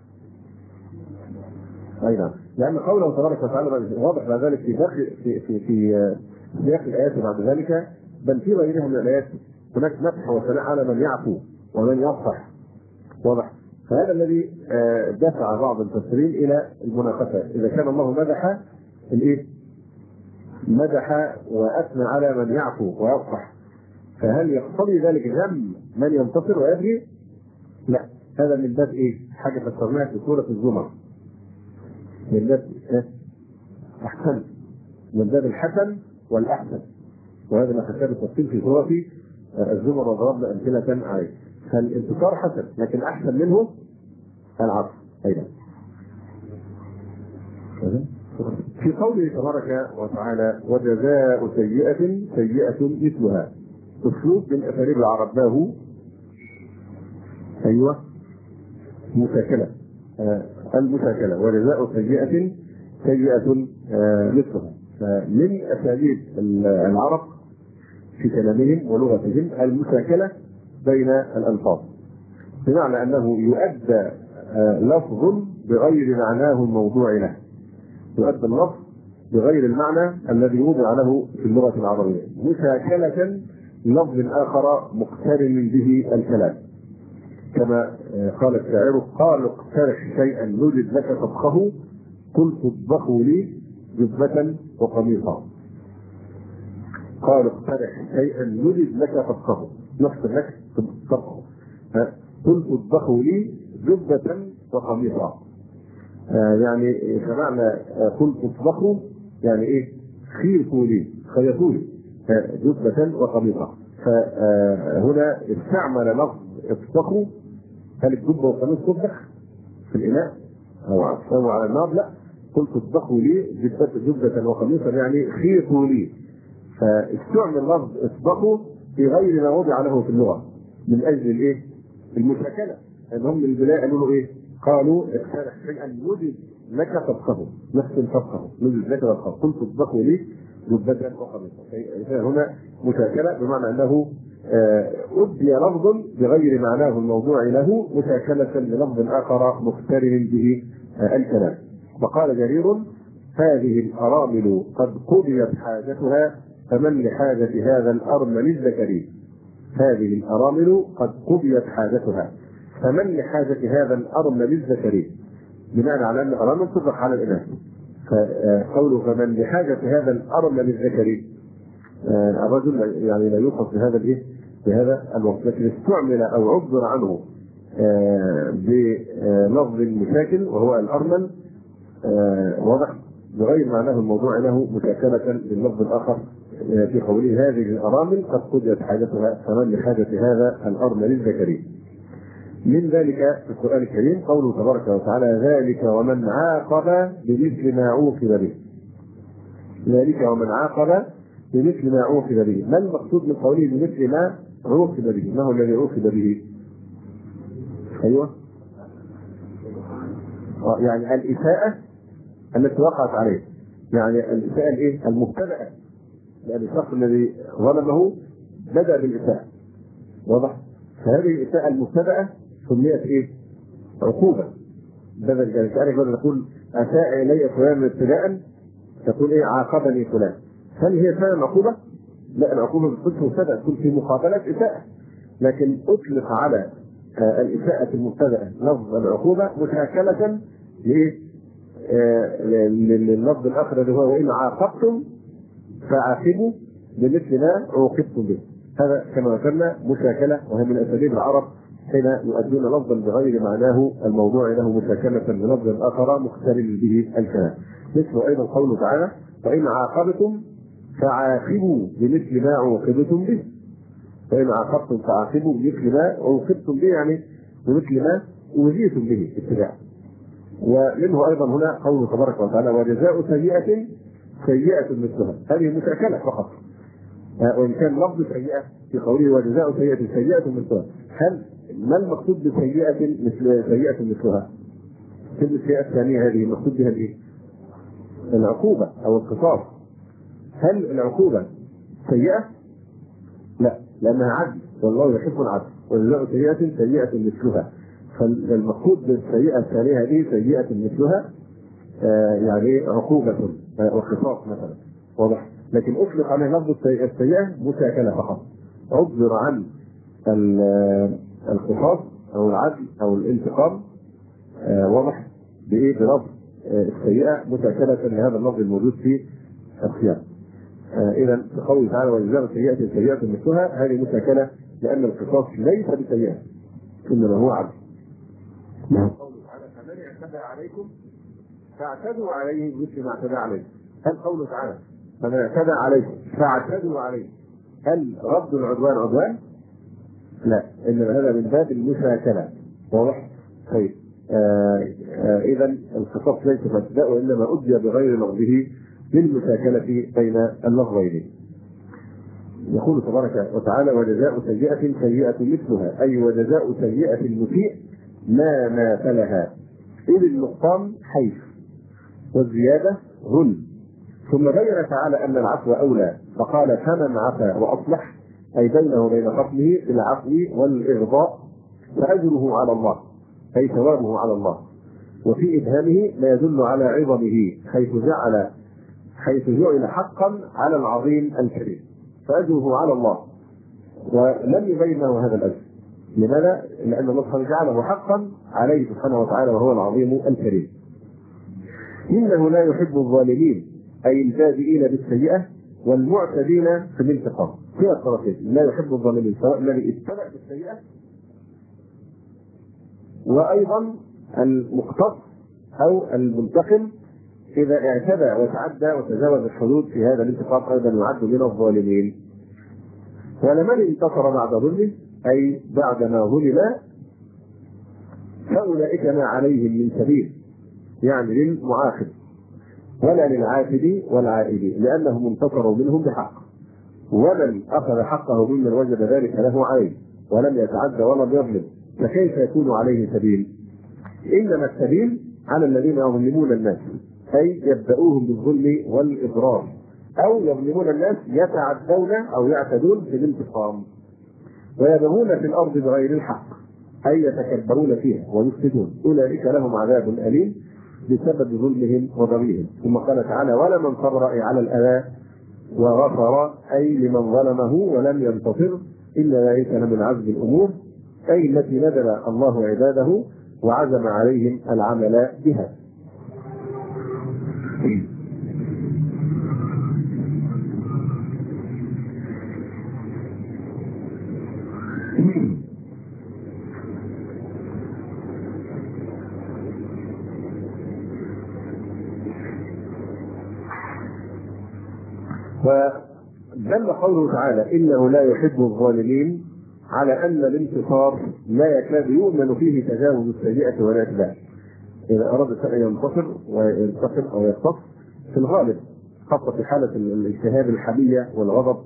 أي نعم، لأن قوله تبارك وتعالى واضح بعد ذلك في داخل في في في سياق الآيات بعد ذلك، بل في غيرها من الآيات هناك مدح وثناء على من يعفو ومن يصفح. واضح؟ فهذا الذي دفع بعض المفسرين إلى المناقشة: إذا كان الله مدح الإيه؟ مدح وأثنى على من يعفو ويصفح، فهل يقتضي ذلك ذم من ينتصر ويبغي؟ لا، هذا من باب إيه؟ حاجة فسرناها في سورة الزمر، من باب أحسن، من باب الحسن والأحسن، وهذا ما حكاه التفصيل في سورة الزمر وضربنا أمثلة عليه. فالانتصار حسن، لكن أحسن منه العفو. أيضا في قوله تبارك وتعالى: وجزاء سيئة سيئة مثلها، أسلوب من أساليب العرب له أيوه مساكلة، آه المساكلة، وجزاء سيئة سيئة آه مثلها. فمن أساليب العرب في كلامهم ولغتهم المساكلة بين الألفاظ، بمعنى أنه يؤدى آه لفظ بغير معناه الموضوع له، يؤدى اللفظ بغير المعنى الذي وضع له في اللغة العربية مشاكلة لفظ آخر مقترن به الكلام، كما قال الشاعر: قال اقترح شيئا نجد لك طبخه، قلت اطبخوا لي جبة وقميصا. قال اقترح شيئا نجد لك طبخه، نفس لك طبخه، قلت اطبخوا لي جبة وقميصا. آه يعني سمعنا آه قلت اطبخوا يعني ايه؟ خيطوا لي، خيطوا لي جبة وقميصا. فهنا استعمل لفظ اطبخوا. هل الجبة والقميص تطبخ في الإناء أو على النار؟ لا، قلت اطبخوا لي جبة جبة وقميصا يعني خيطوا لي. فاستعمل لفظ اطبخوا في غير ما وضع له في اللغة من أجل الايه؟ المشاكلة. ان هم البلاء قالوا له ايه؟ قالوا اقترح شيئا نجد لك طبخه، نفس طبخه نجد لك طبخه، قلت اطبخوا لي جبة وقميصا. هنا مشاكلة بمعنى انه أبدي لفظ بغير معناه الموضوع له مشاكلة للفظ آخر مقترن به الكلام. وقال جرير: هذه الأرامل قد قضيت حاجتها، فمن لحاجة هذا الأرمل الذكري. هذه الأرامل قد قضيت حاجتها، فمن لحاجة هذا الأرمل الذكري، بناء على أن الأرامل تطلق على الإناث. فقوله فمن لحاجة هذا الأرمل الذكري، الرجل يعني لا يوصف بهذا الايه؟ بهذا الوصف، لكن استعمل او عبر عنه بلفظ مشاكل وهو الارمل، واضح بغير معناه الموضوع له مشاكلة لللفظ الاخر في قوله هذه الارامل قد قضيت حاجتها، فمن لحاجة هذا الارمل الذكري. من ذلك في القرآن الكريم قوله تبارك وتعالى: ذلك ومن عاقب بمثل ما عوقب به. ذلك ومن عاقب بمثل ما عوقب به. ما المقصود من قوله بمثل ما عوقب به؟ ما هو الذي عوقب به؟ ايوه يعني الإساءة التي وقعت عليه، يعني الإساءة الايه؟ المبتدأة، لأن الشخص الذي ظلمه بدأ بالإساءة، واضح؟ فهذه الإساءة المبتدأة سميت ايه؟ عقوبة. بدل ذلك بدل تقول أساء إلي فلان ابتداء تقول ايه؟ عاقبني فلان. هل هي فعلا عقوبة؟ لا، العقوبة بتكون مبتدأ، تكون في مقابلة إساءة، لكن أطلق على الإساءة المبتدأة لفظ العقوبة مشاكلة لإيه؟ لللفظ الآخر اللي هو وإن عاقبتم فعاقبوا بمثل ما عوقبتم به. هذا كما ذكرنا مشاكلة، وهي من أساليب العرب حين يؤدون لفظا بغير معناه الموضوع له مشاكلة للفظ آخر مقترن به الكلام. مثل أيضا قوله تعالى: وإن عاقبتم فعاقبوا بمثل ما عوقبتم به. فإن عاقبتم فعاقبوا بمثل ما عوقبتم به، يعني بمثل ما أوذيتم به ابتداء. ومنه أيضا هنا قوله تبارك وتعالى: وجزاء سيئة سيئة مثلها. هذه مشاكلة فقط، وإن كان لفظ سيئة في قوله وجزاء سيئة سيئة مثلها. هل ما المقصود بسيئة مثل سيئة مثلها؟ كلمة السيئة الثانية هذه المقصود بها الإيه؟ العقوبة أو القصاص. هل العقوبة سيئة؟ لا، لأنها عدل، والله يحب العدل. وجزاء سيئة سيئة مثلها. فالمقصود بالسيئة الثانية هذه سيئة مثلها، آه يعني عقوبة آه وقصاص مثلا، واضح؟ لكن أطلق عليه لفظ السيئة مشاكلة فقط، عبر عن القصاص أو العدل أو الانتقام، آه واضح؟ بإيه؟ بلفظ آه السيئة مشاكلة لهذا اللفظ الموجود في السياق. آه إذا قوله تعالى: وجزاء سيئة سيئة مثلها، هذه مشاكلة لأن القصاص ليس بسيئة إنما هو عدل. نعم. قوله تعالى: فمن اعتدى عليكم فاعتدوا عليه مثل ما اعتدى عليكم. هل قوله تعالى فمن اعتدى عليكم فاعتدوا عليه هل رد العدوان عدوان؟ لا، إنما هذا من باب المشاكلة، واضح؟ طيب آه آه إذا القصاص ليس فاعتداء، وإنما أدي بغير لفظه للمشاكلة بين اللفظين. يقول تبارك وتعالى: وجزاء سيئة سيئة مثلها، أي وجزاء سيئة المسيء ما ماثلها، إذ النقصان حيث والزيادة هن. ثم بين تعالى أن العفو أولى، فقال: فمن عفا وأصلح، أي بينه وبين خصمه بالعفو والإرضاء، فأجره على الله، أي ثوابه على الله. وفي إبهامه ما يدل على عظمه حيث جعل حيث جعل حقا على العظيم الكريم، فأجره على الله ولم يبين له هذا الأجر. لماذا؟ لأن الله سبحانه جعله حقا عليه سبحانه وتعالى وهو العظيم الكريم. إنه لا يحب الظالمين أي البادئين بالسيئة والمعتدين في الانتقام. في الطرفين لا يحب الظالمين، سواء الذي ابتدأ بالسيئة وأيضا المقتص أو المنتقم إذا اعتدى وتعدى وتجاوز الحدود في هذا الانتقام أيضا يعد من الظالمين. ولمن انتصر بعد ظلمه أي بعد ما ظلم فأولئك ما عليهم من سبيل، يعني للمعاقب ولا للعاتب والعائد، لأنهم انتصروا منهم بحق. ومن أخذ حقه ممن وجد ذلك له عليه ولم يتعدى ولم يظلم فكيف يكون عليه سبيل؟ إنما السبيل على الذين يظلمون الناس، أي يبدأوهم بالظلم والإضرار، أو يظلمون الناس يتعدون أو يعتدون في الانتقام ويبغون في الأرض بغير الحق، أي يتكبرون فيها ويفسدون. أولئك لهم عذاب أليم بسبب ظلمهم وبغيهم. ثم قال تعالى: ولمن صبر أي على الأذى وغفر أي لمن ظلمه ولم ينتصر إلا ذلك من عزم الأمور، أي التي ندب الله عباده وعزم عليهم العمل بها. فدل قوله تعالى: إنه لا يحب الظالمين على أن الانتصار لا يكاد يؤمن فيه تجاوز السيئة والإتباع. إذا أراد أن ينتصر وينتصر أو يختص في الغالب، خاصة في حالة الالتهاب الحمية والغضب،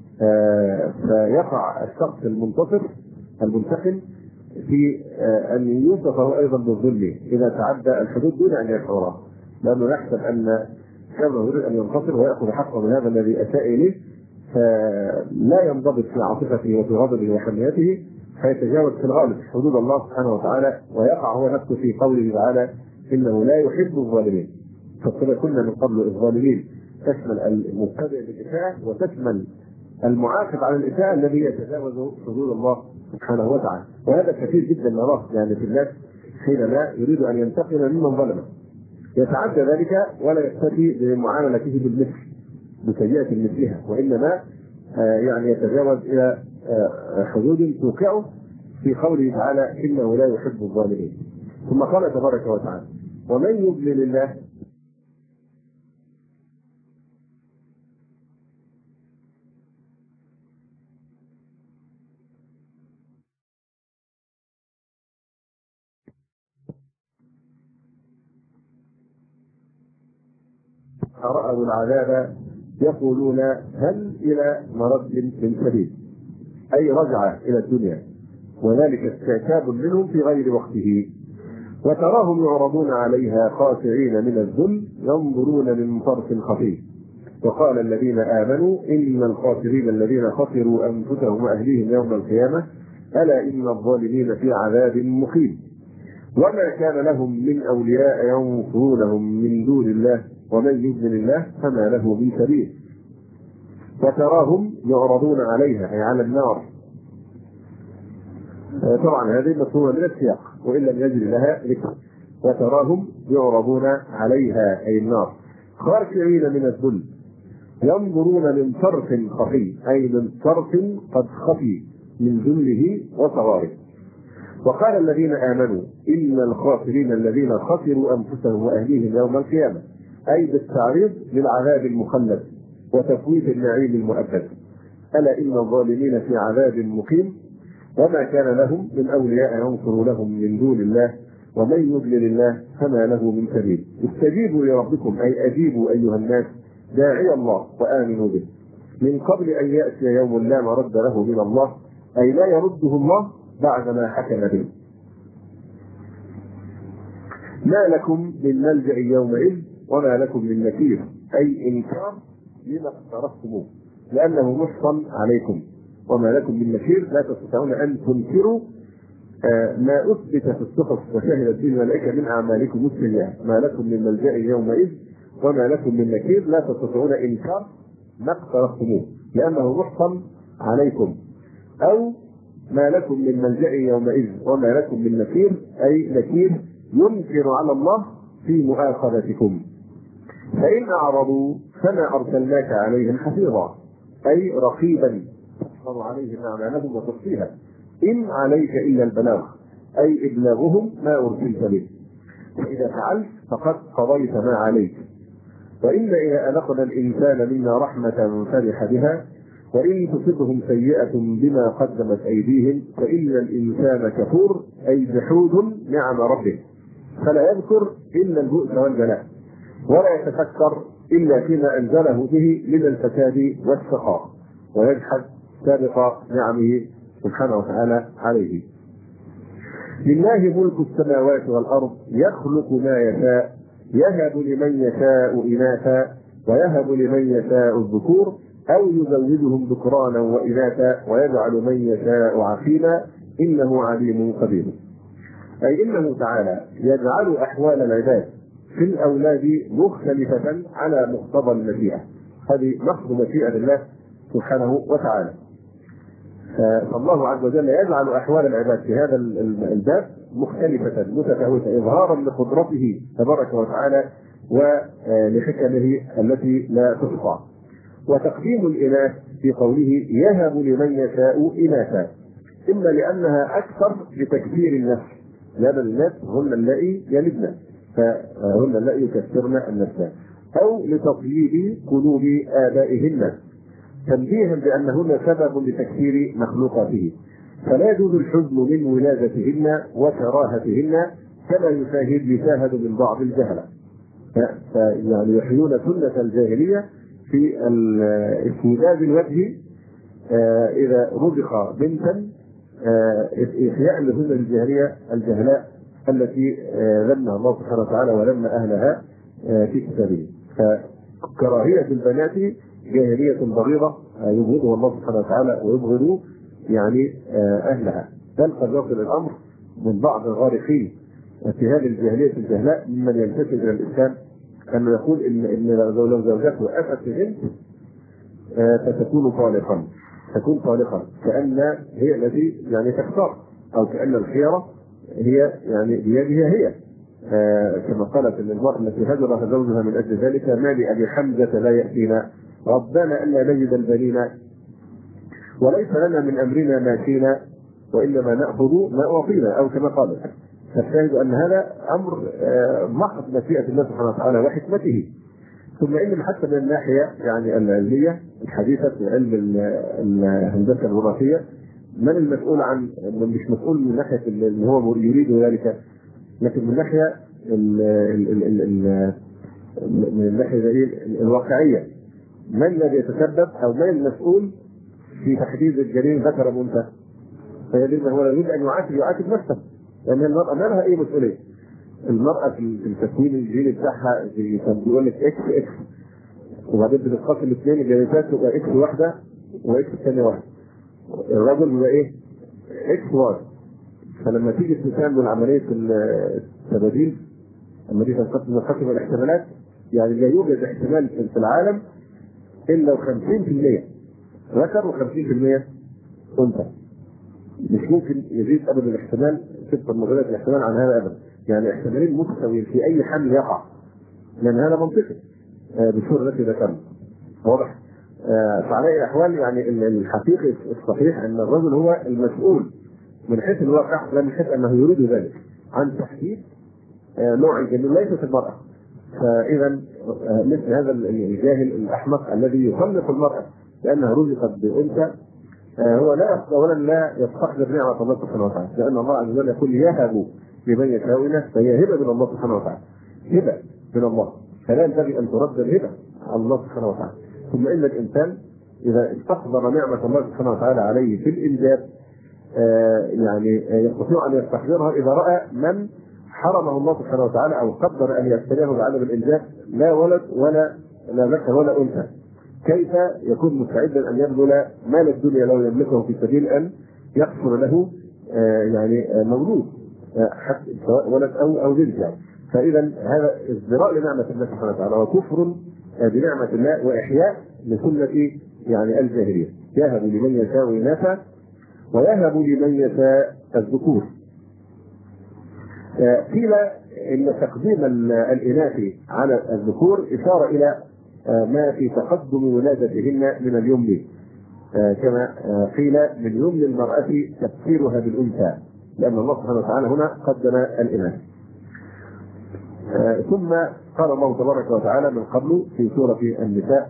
فيقع الشخص المنتصر المنتقم في أن يوصف هو أيضا بالظلم إذا تعدى الحدود دون أن يشعره، لأنه يحسب أن كما يريد أن ينتصر ويأخذ حقه من هذا الذي أساء إليه، فلا ينضبط في عاطفته وفي غضبه وحميته، فيتجاوز في الغالب حدود الله سبحانه وتعالى ويقع هو نفسه في قوله تعالى: إنه لا يحب الظالمين. فكما كنا من قبل الظالمين تشمل المبتدئ بالإساءة وتشمل المعاقب على الإساءة الذي يتجاوز حدود الله سبحانه وتعالى. وهذا كثير جدا نراه يعني في الناس حينما يريد أن ينتقم ممن ظلمه، يتعدى ذلك ولا يكتفي بمعاملته بالمثل بسيئة مثلها، وإنما يعني يتجاوز إلى حدود توقعه في قوله تعالى: إنه لا يحب الظالمين. ثم قال تبارك وتعالى: ومن يضلل الله رأوا العذاب يقولون هل إلى مرد من سبيل، أي رجع إلى الدنيا، وذلك استعتاب منهم في غير وقته. وتراهم يعرضون عليها خاشعين من الذل ينظرون من طرف خفي. وقال الذين آمنوا إن الخاسرين الذين خسروا أنفسهم وأهليهم يوم القيامة ألا إن الظالمين في عذاب مقيم. وما كان لهم من أولياء ينصرونهم من دون الله ومن يضلل الله فما له من سبيل. وتراهم يعرضون عليها أي على النار. طبعا هذه مفهومة من السياق وإن لم يجد لها ذكر. وتراهم يعرضون عليها أي النار خاشعين من الذل ينظرون من طرف خفي، أي من طرف قد خفي من ذله وصغاره. وقال الذين آمنوا إن الخاسرين الذين خسروا أنفسهم وأهليهم يوم القيامة، أي بالتعريض للعذاب المخلد وتفويت النعيم المؤبد. ألا إن الظالمين في عذاب مقيم. وما كان لهم من أولياء ينصروا لهم من دون الله ومن يضلل الله فما له من سبيل. استجيبوا لربكم أي أجيبوا أيها الناس داعي الله وآمنوا به من قبل أن يأتي يوم لا مرد له من الله، أي لا يرده الله بعدما حكم به. ما لكم من ملجأ يومئذ وما لكم من نكير، أي إنكار لما اقترفتموه لأنه محصن عليكم. وما لكم من نكير لا تستطيعون أن تنكروا ما أثبت في الصحف وشهدت به الملائكة من أعمالكم السيئة ما لكم من ملجأ يومئذ وما لكم من نكير لا تستطيعون إنكار ما اقترفتموه لأنه محصن عليكم، أو ما لكم من ملجأ يومئذ وما لكم من نكير أي نكير ينكر على الله في مؤاخذتكم. فإن أعرضوا فما أرسلناك عليهم حفيظا أي رقيبا تحفظ عليهم أعمالهم وتخفيها، إن عليك إلا البلاغ أي إبلاغهم ما أرسلت به، وإذا فعلت فقد قضيت ما عليك. وإن إذا أذقنا الإنسان منا رحمة فرح بها وإن تصبهم سيئة بما قدمت أيديهم فإن الإنسان كفور أي جحود نعم ربه، فلا يذكر إلا البؤس والبلاء ولا يتفكر إلا فيما أنزله به من الفساد والشقاء ويجحد سابق نعمه سبحانه وتعالى عليه. لله ملك السماوات والأرض يخلق ما يشاء يهب لمن يشاء إناثا ويهب لمن يشاء الذكور أو يزوجهم ذكرانا وإناثا ويجعل من يشاء عقيما إنه عليم خبير. أي إنه تعالى يجعل أحوال العباد في الأولاد مختلفة على مقتضى المشيئة، هذه محض مشيئة الله سبحانه وتعالى. فالله عز وجل يجعل أحوال العباد في هذا الباب مختلفة متفاوتة إظهارا لقدرته تبارك وتعالى ولحكمه التي لا تحصى. وتقديم الإناث في قوله يهب لمن يشاء إناثا إما لأنها أكثر لتكثير النفس لأن الناس هن اللائي يلدن فهن اللائي يكثرن النساء، أو لتطييب قلوب آبائهن تنبيها بأنهن سبب لتكثير مخلوقاته، فلا يجوز الحزن من ولادتهن وكراهتهن كما يشاهد يشاهد من بعض الجهلة، يعني يحيون سنة الجاهلية في اسوداد الوجه إذا رزق بنتا إحياء لسنة الجاهلية الجهلاء التي ذمها الله سبحانه وتعالى ولم أهلها في كتابه. فكراهية البنات جاهلية بغيضة يبغضها الله سبحانه وتعالى ويبغض يعني أهلها، بل قد يصل الأمر من بعض الغارقين في هذه الجاهلية الجهلاء ممن ينتسب إلى الإسلام أنه يقول إن إن لو زوجته أتت بنت فتكون طالقا تكون طالقا كأن هي التي يعني تختار، أو كأن الخيرة هي يعني بيدها هي، كما قالت المرأة التي هجرها زوجها من أجل ذلك ما لأبي حمزة لا يأتينا ربنا ألا نجد البنين وليس لنا من أمرنا ما فينا وإنما نأخذ ما أعطينا، أو كما قالت. فالشاهد أن هذا أمر محض مشيئة الله سبحانه وتعالى وحكمته. ثم إن حتى من الناحية يعني العلمية الحديثة في علم الهندسة الوراثية من المسؤول عن مش مسؤول من ناحية اللي هو يريد ذلك، لكن من ناحية من الناحية الواقعية من الذي يتسبب أو من المسؤول في تحديد الجنين ذكر أم أنثى؟ فيجب هو يريد أن يعاتب يعاتب نفسه، لأن المرأة ما لها أي مسؤولية. المرأة في التكوين الجيني بتاعها كان بيقول لك إكس إكس وبعدين بتتقسم الاثنين الجنسات تبقى إكس واحدة وإكس الثانية واحدة. الرجل بيبقى إيه؟ إكس واحد. فلما تيجي تساند عملية التباديل لما تيجي تنقسم تنقسم الاحتمالات يعني لا يوجد احتمال في العالم إلا خمسين بالمئة ذكر وخمسين بالمئة أنثى. مش ممكن يزيد أبدا الاحتمال ست مرات الاحتمال عن هذا أبدا، يعني احتمالين متساويين في أي حمل يقع، لأن هذا منطقي بالصورة التي ذكرنا واضح. فعلى أي الأحوال يعني الحقيقي الصحيح أن الرجل هو المسؤول من حيث الواقع لا من حيث أنه يريد ذلك عن تحديد نوع الجنين ليست المرأة. فإذا مثل هذا الجاهل الأحمق الذي يخلق المرأة لأنها رزقت بأنثى هو لا اولا لا يستحضر نعمه الله سبحانه وتعالى، لان الله عز وجل يقول يهب لمن يشاء اناثا، فهي هبه من الله سبحانه وتعالى، هبه من الله، فلا ينبغي ان ترد الهبه على الله سبحانه وتعالى. ثم ان الانسان اذا استحضر نعمه الله سبحانه وتعالى عليه في الانجاب آه يعني يستطيع ان يستحضرها اذا راى من حرمه الله سبحانه وتعالى او قدر ان يبتليه بعدم الانجاب لا ولد ولا لا ذكر ولا انثى، كيف يكون مستعدا ان يبذل مال الدنيا لو يملكه في سبيل ان يقصر له يعني مولود حتى سواء ولد او او بنت يعني. فاذا هذا ازدراء لنعمه الله سبحانه وتعالى وكفر بنعمه الله واحياء لسنه يعني الجاهليه. يهب لمن يشاء اناثا ويهب لمن يشاء الذكور. قيل ان تقديم الاناث على الذكور اشاره الى ما في تقدم ولادتهن من اليمن، كما قيل من يمن المراه تبصيرها بالانثى، لان الله سبحانه وتعالى هنا قدم الاناث. ثم قال الله تبارك وتعالى من قبل في سوره النساء: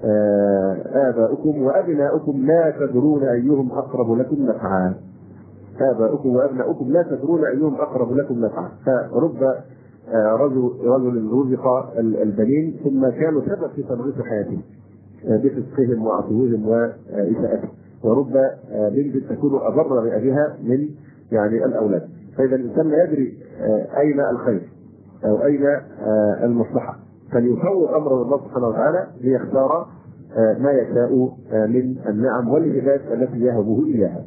آباؤكم وأبناؤكم لا تدرون أيهم أقرب لكم نفعا. آباؤكم وأبناؤكم لا تدرون أيهم أقرب لكم نفعا. فرب رجل رجل رزق البنين ثم كانوا سبب في تمريض حياتهم بفسقهم وعصوهم وإساءتهم، ورب بنت تكون أضر بأبيها من يعني الأولاد. فإذا الإنسان لا يدري أين الخير أو أين المصلحة، فليفوض أمر الله سبحانه وتعالى ليختار ما يشاء من النعم والهبات التي يهبه إياها.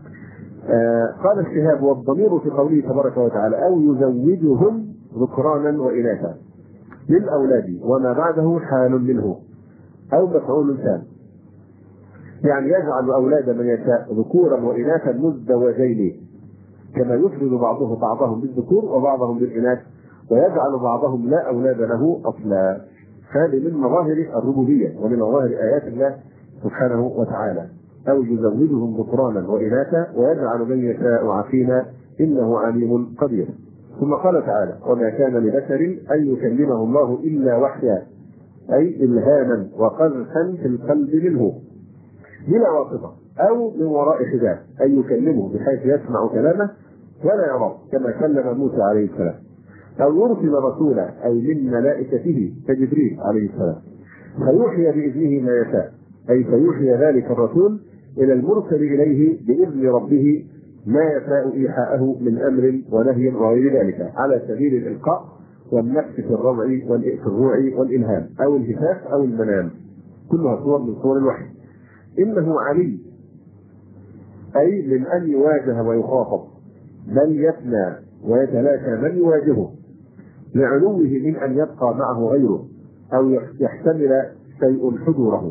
قال الشهاب: والضمير في قوله تبارك وتعالى: أو يزوجهم ذكرانا وإناثا للأولاد وما بعده حال منه أو مفعول ثاني، يعني يجعل أولاد من يشاء ذكورا وإناثا مزدوجين، كما يفرد بعضه بعضهم بالذكور وبعضهم بالإناث، ويجعل بعضهم لا أولاد له أصلا. هذه من مظاهر الربوبية ومن مظاهر آيات الله سبحانه وتعالى. أو يزوجهم ذكرانا وإناثا ويجعل من يشاء عقيما إنه عليم قدير. ثم قال تعالى: وما كان لبشر أن يكلمه الله إلا وحيا، أي إلهاما وقذفا في القلب منه بلا واسطة أو من وراء حجاب، أي يكلمه بحيث يسمع كلامه ولا يراه كما كلم موسى عليه السلام، أو يرسل رسولا أي من ملائكته كجبريل عليه السلام فيوحي بإذنه ما يشاء، أي فيوحي ذلك الرسول إلى المرسل إليه بإذن ربه ما يشاء إيحاءه من أمر ونهي وغير ذلك على سبيل الإلقاء والنفس في الروع في الروع والإلهام أو الهفاف أو المنام، كلها صور من صور الوحي. إنه علي أي من أن يواجه ويخاطب، بل يفنى ويتلاشى من يواجهه لعلوه من أن يبقى معه غيره أو يحتمل شيء حضوره.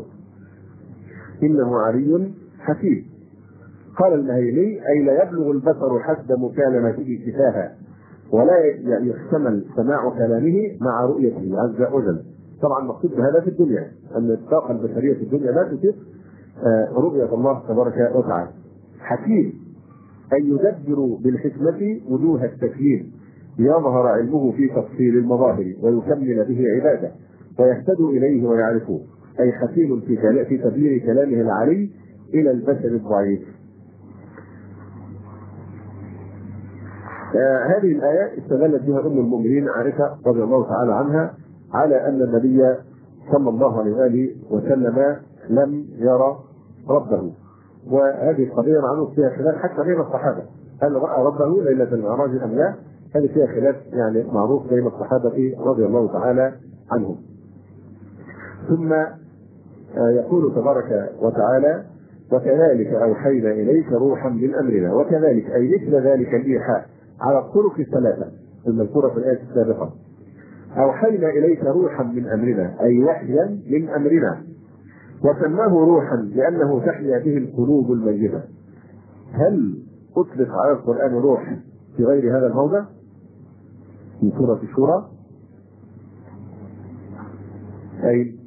إنه علي حكيم. قال المهيمي: أي لا يبلغ البصر حد مكالمته كفاها، ولا يحتمل سماع كلامه مع رؤيته عز وجل. طبعا مقصود بهذا في الدنيا أن الطاقة البشرية في الدنيا لا تطيق رؤية الله تبارك وتعالى. حكيم أن يدبر بالحكمة وجوه التكليم ليظهر علمه في تفصيل المظاهر ويكمل به عباده ويهتدوا إليه ويعرفوه، أي حكيم في في تبليغ كلامه العلي إلى البشر الضعيف. آه هذه الآية استدلت بها أم المؤمنين عائشة رضي الله تعالى عنها على أن النبي صلى الله عليه وآله وسلم لم يرى ربه، وهذه القضية معروف فيها خلاف حتى بين الصحابة، هل رأى ربه ليلة المعراج أم لا؟ هذه فيها خلاف يعني معروف بين الصحابة رضي الله تعالى عنهم. ثم يقول تبارك وتعالى: وكذلك أوحينا إليك روحا من أمرنا، وكذلك أي مثل ذلك الإيحاء على الطرق الثلاثة المذكورة في الآية السابقة. أوحينا إليك روحا من أمرنا أي وحيا من أمرنا، وسماه روحا لأنه تحيا به القلوب الميتة. هل أطلق على القرآن روح في غير هذا الموضع في سورة الشورى؟ أي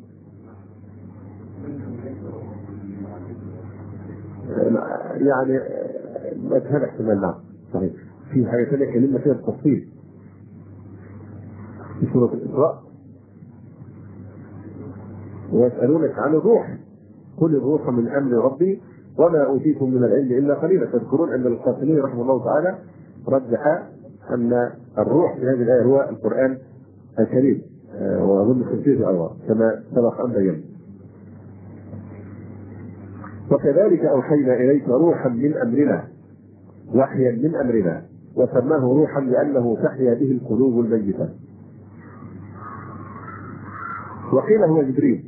يعني هذا احتمال. نعم صحيح. في حاجة ثانية كلمة فيها التفصيل في سورة الإسراء: ويسألونك عن الروح قل الروح من أمر ربي وما أوتيتم من العلم إلا قليلا. تذكرون أن القاسمي رحمه الله تعالى رجح أن الروح في هذه الآية هو القرآن الكريم، وأظن خمسين أيضا كما سبق أن بينا. وكذلك أوحينا إليك روحا من أمرنا وحيا من أمرنا، وسماه روحا لأنه تحيا به القلوب الميتة. وقيل هو جبريل،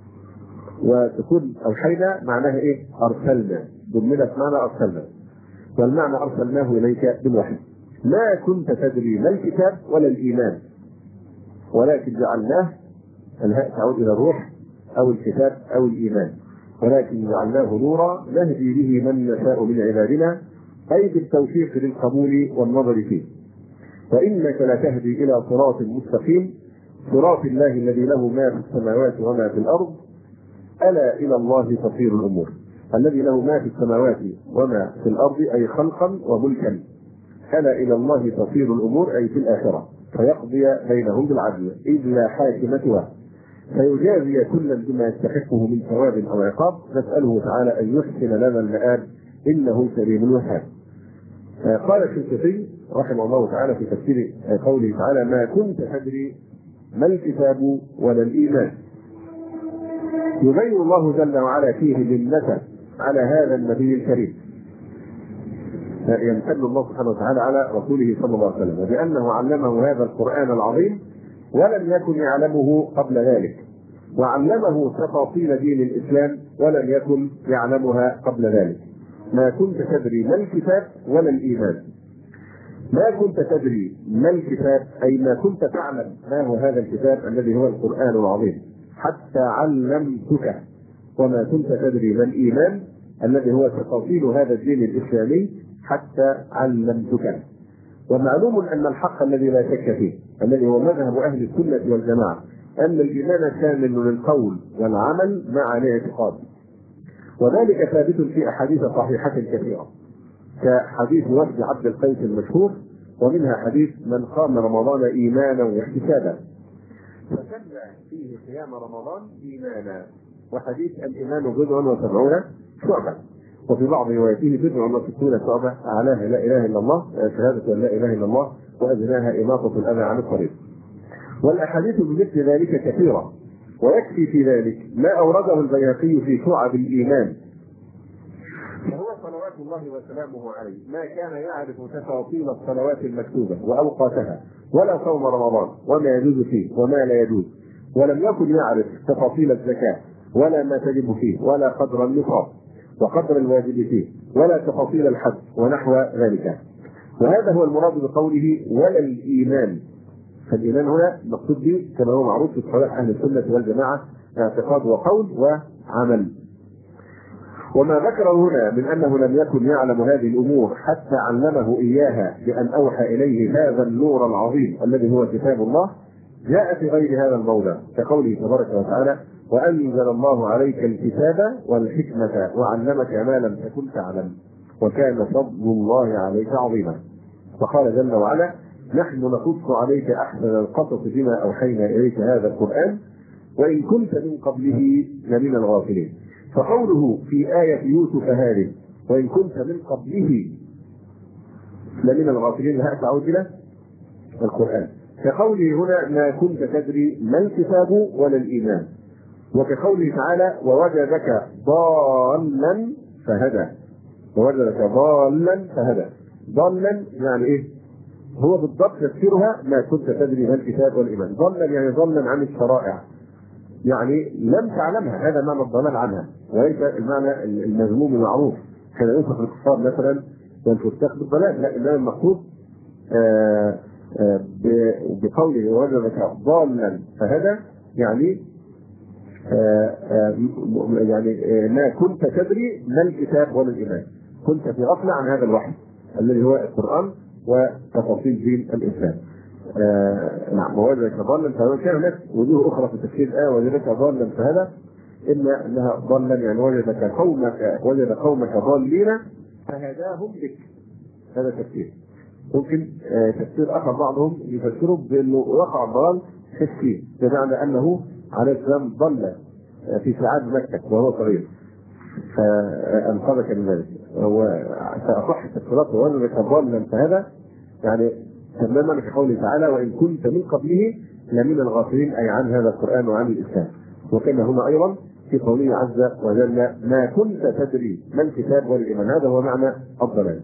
وتكون أوحينا معناها إيه؟ أرسلنا، ضمنت معنى أرسلنا. والمعنى أرسلناه إليك بالوحي. ما كنت تدري ما الكتاب ولا الإيمان ولكن جعلناه، الهاء تعود إلى الروح أو الكتاب أو الإيمان، ولكن جعلناه نورا نهدي به من نشاء من عبادنا، أي بالتوفيق للقبول والنظر فيه. وإنك لتهدي إلى صراط مستقيم، صراط الله الذي له ما في السماوات وما في الأرض، ألا إلى الله تصير الأمور. الذي له ما في السماوات وما في الأرض أي خلقا وملكا، ألا إلى الله تصير الأمور أي في الآخرة، فيقضي بينهم بالعدل إذ لا حاكم سواه، فيجازي كلا بما يستحقه من ثواب أو عقاب. نسأله تعالى أن يحسن لنا المآب إنه كريم الوهاب. قال الشنقيطي رحمه الله تعالى في تفسير قوله تعالى: ما كنت تدري ما الكتاب ولا الإيمان. يبين الله جل وعلا فيه منته على هذا النبي الكريم، يمتن الله سبحانه وتعالى على رسوله صلى الله عليه وسلم بأنه علمه هذا القرآن العظيم ولم يكن يعلمه قبل ذلك، وعلمه تفاصيل دين الإسلام ولم يكن يعلمها قبل ذلك. ما كنت تدري ما الكتاب ولا الإيمان. ما كنت تدري ما الكتاب أي ما كنت تعلم ما هو هذا الكتاب الذي هو القرآن العظيم حتى علمتك، وما كنت تدري ما الإيمان الذي هو تفاصيل هذا الدين الإسلامي حتى علمتك. ومعلوم أن الحق الذي لا شك فيه الذي هو مذهب أهل السنة والجماعة أن الإيمان كامل للقول والعمل مع الاعتقاد، وذلك ثابت في أحاديث صحيحة كثيرة كحديث وفد عبد القيس المشهور، ومنها حديث من قام رمضان إيمانا واحتسابا فسمى فيه قيام رمضان إيمانا، وحديث الإيمان بضع وسبعون شعبة، وفي بعض رواياته بضع وستون شعبة أعلاها لا إله إلا الله، شهادة أن لا إله إلا الله، وأدناها إماطة الأذى عن الطريق. والأحاديث بمثل ذلك كثيرة، ويكفي في ذلك ما أورده البيهقي في شعب الإيمان، فهو صلوات الله وسلامه عليه ما كان يعرف تفاصيل الصلوات المكتوبة وأوقاتها ولا صوم رمضان وما يجوز فيه وما لا يجوز، ولم يكن يعرف تفاصيل الزكاة ولا ما تجب فيه ولا قدر النصاب وقدر الواجب فيه ولا تفاصيل الحج ونحو ذلك. وهذا هو المراد بقوله ولا الإيمان. فالإيمان هنا مقصود به كما هو معروف في اصطلاح أهل السنة والجماعة اعتقاد وقول وعمل. وما ذكره هنا من أنه لم يكن يعلم هذه الأمور حتى علمه إياها بأن أوحى إليه هذا النور العظيم الذي هو كتاب الله جاء في غير هذا الموضع كقوله تبارك وتعالى: وأنزل الله عليك الكتاب والحكمة وعلمك ما لم تكن تعلم وكان فضل الله عليك عظيما. وقال جل وعلا: نحن نقص عليك أحسن القصص بما أوحينا إليك هذا القرآن وإن كنت من قبله لمن الغافلين. فقوله في آية يوسف هذه وإن كنت من قبله لمن الغافلين هذا تعود إلى القرآن، كقوله هنا ما كنت تدري ما الكتاب ولا الإيمان، وكقوله تعالى: ووجدك ضالا فهدى. ووجدك ضالا فهدى. ضالا يعني إيه؟ هو بالضبط تفسيرها ما كنت تدري ما الكتاب والإيمان. ضلا يعني ضلا عن الشرائع، يعني لم تعلمها، هذا معنى الضلال عنها، وليس المعنى المذموم المعروف كان ينصح الكفار مثلا وتستخدم الضلال، لا، انما المقصود بقوله وجدك ضالا فهدى يعني آآ آآ يعني ما كنت تدري ما الكتاب ولا الإيمان، كنت في غفلة عن هذا الوحي الذي هو القرآن وتفاصيل دين الإسلام. آه نعم. ووجدك ضالا فهدى. كان هناك وجوه أخرى في تفسير الآية وجدك ضالا فهدى، إما أنها ضالا يعني وجدك قومك وجد قومك ضالين فهداهم بك، هذا تفسير. ممكن آه تفسير آخر بعضهم يفسره بأنه وقع الضلال حسي، بمعنى أنه عليه السلام ضل في ساعات مكة وهو صغير فأنقذك من ذلك. هو سأصح التفسيرات ووجدك ضالا فهدى يعني تماما كقوله تعالى: وإن كنت من قبله لمن الغافلين، أي عن هذا القرآن وعن الإسلام. وكما هنا أيضا في قوله عز وجل: ما كنت تدري ما الكتاب والإيمان، هذا هو معنى الضلال.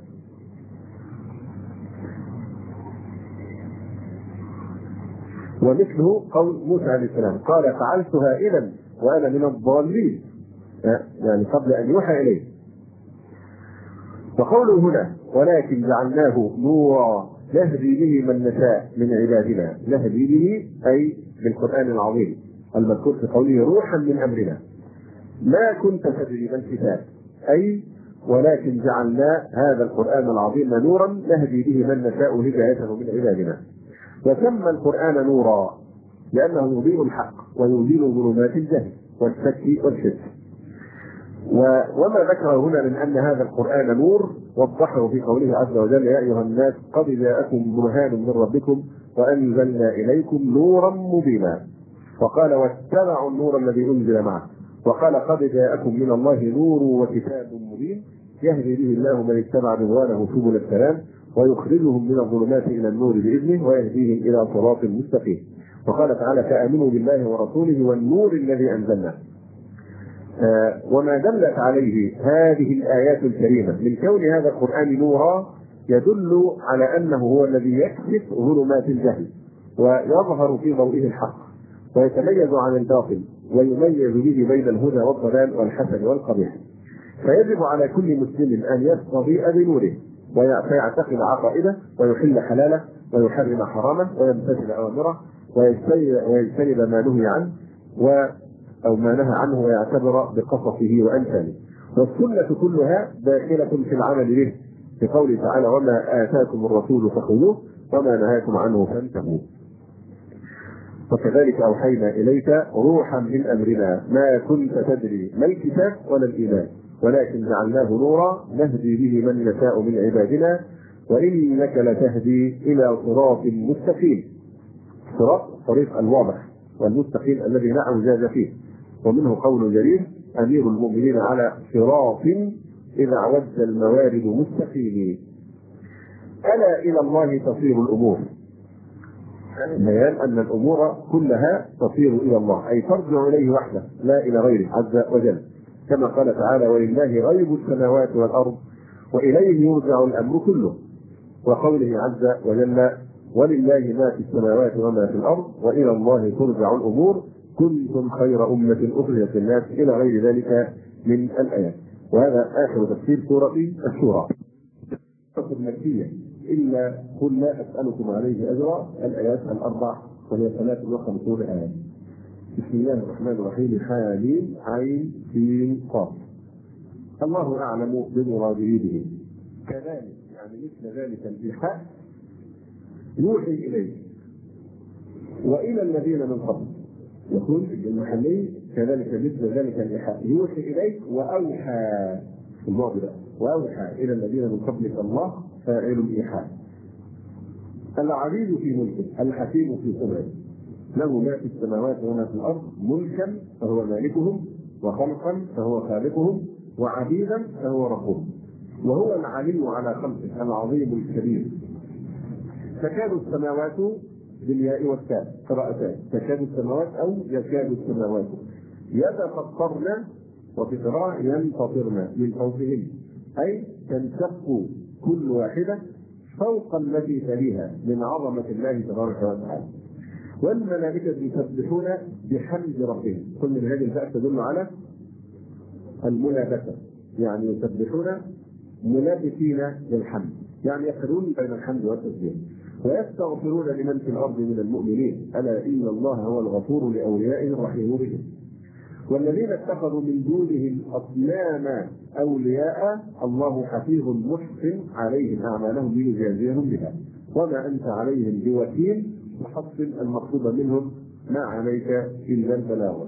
ومثله قول موسى عليه السلام قال: فعلتها إذا وأنا من الضالين، يعني قبل أن يوحى إليه. وقوله هنا ولكن جعلناه نورا نهدي به من نشاء من عبادنا. نهدي به أي بالقرآن العظيم المذكور في قوله روحا من أمرنا. ما كنت تدري ما الكتاب، أي ولكن جعلنا هذا القرآن العظيم نورا نهدي به من نشاء هدايته من عبادنا. وسمى القرآن نورا لأنه يضيء الحق ويزيل ظلمات الجهل والشك والشرك. وما ذكره هنا من أن هذا القرآن نور وضحه في قوله عز وجل يا أيها الناس قد جاءكم برهان من ربكم وأنزلنا إليكم نورا مبينا. وقال واتبعوا النور الذي أنزل معه. وقال قد جاءكم من الله نور وكتاب مبين يهدي به الله من اتبع رضوانه سبل السلام ويخرجهم من الظلمات إلى النور بإذنه ويهديهم إلى صراط مستقيم. وقال تعالى فآمنوا بالله ورسوله والنور الذي أنزلنا. آه وما دلت عليه هذه الآيات الكريمة من كون هذا القرآن نورا يدل على أنه هو الذي يكشف ظلمات الجهل ويظهر في ضوئه الحق ويتميز عن الباطل ويميز به بين الهدى والضلال والحسن والقبيح. فيجب على كل مسلم أن يستضيء بنوره ويعتقد عقائده ويحل حلاله ويحرم حرامه ويمتثل أوامره ويجتنب ما نهي عنه و أو ما نهى عنه ويعتبر بقصصه وأمثاله. والسنة كلها داخلة في العمل به بقوله تعالى وما آتاكم الرسول فخذوه وما نهاكم عنه فانتهوا. وكذلك أوحينا إليك روحا من أمرنا ما كنت تدري ما الكتاب ولا الإيمان ولكن جعلناه نورا نهدي به من نشاء من عبادنا وإنك لتهدي إلى صراط مستقيم. صراط طريق الواضح والمستقيم الذي لا اعوجاج فيه. ومنه قول جرير أمير المؤمنين على صراط إذا اعوج الموارد مستقيم. ألا إلى الله تصير الأمور. بيان أن الأمور كلها تصير إلى الله أي ترجع إليه وحده لا إلى غيره عز وجل كما قال تعالى ولله غيب السماوات والأرض وإليه يرجع الأمر كله. وقوله عز وجل ولله ما في السماوات وما في الأرض وإلى الله ترجع الأمور كنتم خير أمة أخرجت للناس إلى غير ذلك من الآيات. وهذا آخر تفسير سورة الشورى. المكية إلا قل لا أسألكم عليه أجرا الآيات الأربع وهي ثلاث وخمسون آية. بسم الله الرحمن الرحيم حاميم عين سين قاف. الله أعلم بمراده به. كذلك يعني مثل ذلك الإيحاء يوحي إليه وإلى الذين من قبل. يقول المحلي كذلك مثل ذلك الإيحاء يوحي إليك وأوحى الماضي بقى وأوحى إلى الذين من قبلك الله فاعل الإيحاء. العزيز في ملكه الحكيم في صنعه له ما في السماوات وما في الأرض ملكا فهو مالكهم وخلقا فهو خالقهم وعبيدا فهو ربهم وهو العليم على خلقه العظيم الكبير. تكاد السماوات بالياء والتاء قراءتان تكاد السماوات أو يكاد السماوات يتفطرن وفي قراءة ينفطرن من فوقهن أي تنشق كل واحدة فوق التي تليها من عظمة الله تبارك وتعالى. والملائكة يسبحون بحمد ربهم. كل من هذه الفئة تدل على الملابسة يعني يسبحون ملابسين للحمد يعني يخلون بين الحمد والتسبيح ويستغفرون لمن في الأرض من المؤمنين ألا إن الله هو الغفور لأوليائه الرحيم بهم. والذين اتخذوا من دونه الأصنام أولياء الله حفيظ محسن عليهم أعمالهم ليجازيهم بها وما أنت عليهم بوكيل وحصل المطلوب منهم ما عليك إلا البلاغ.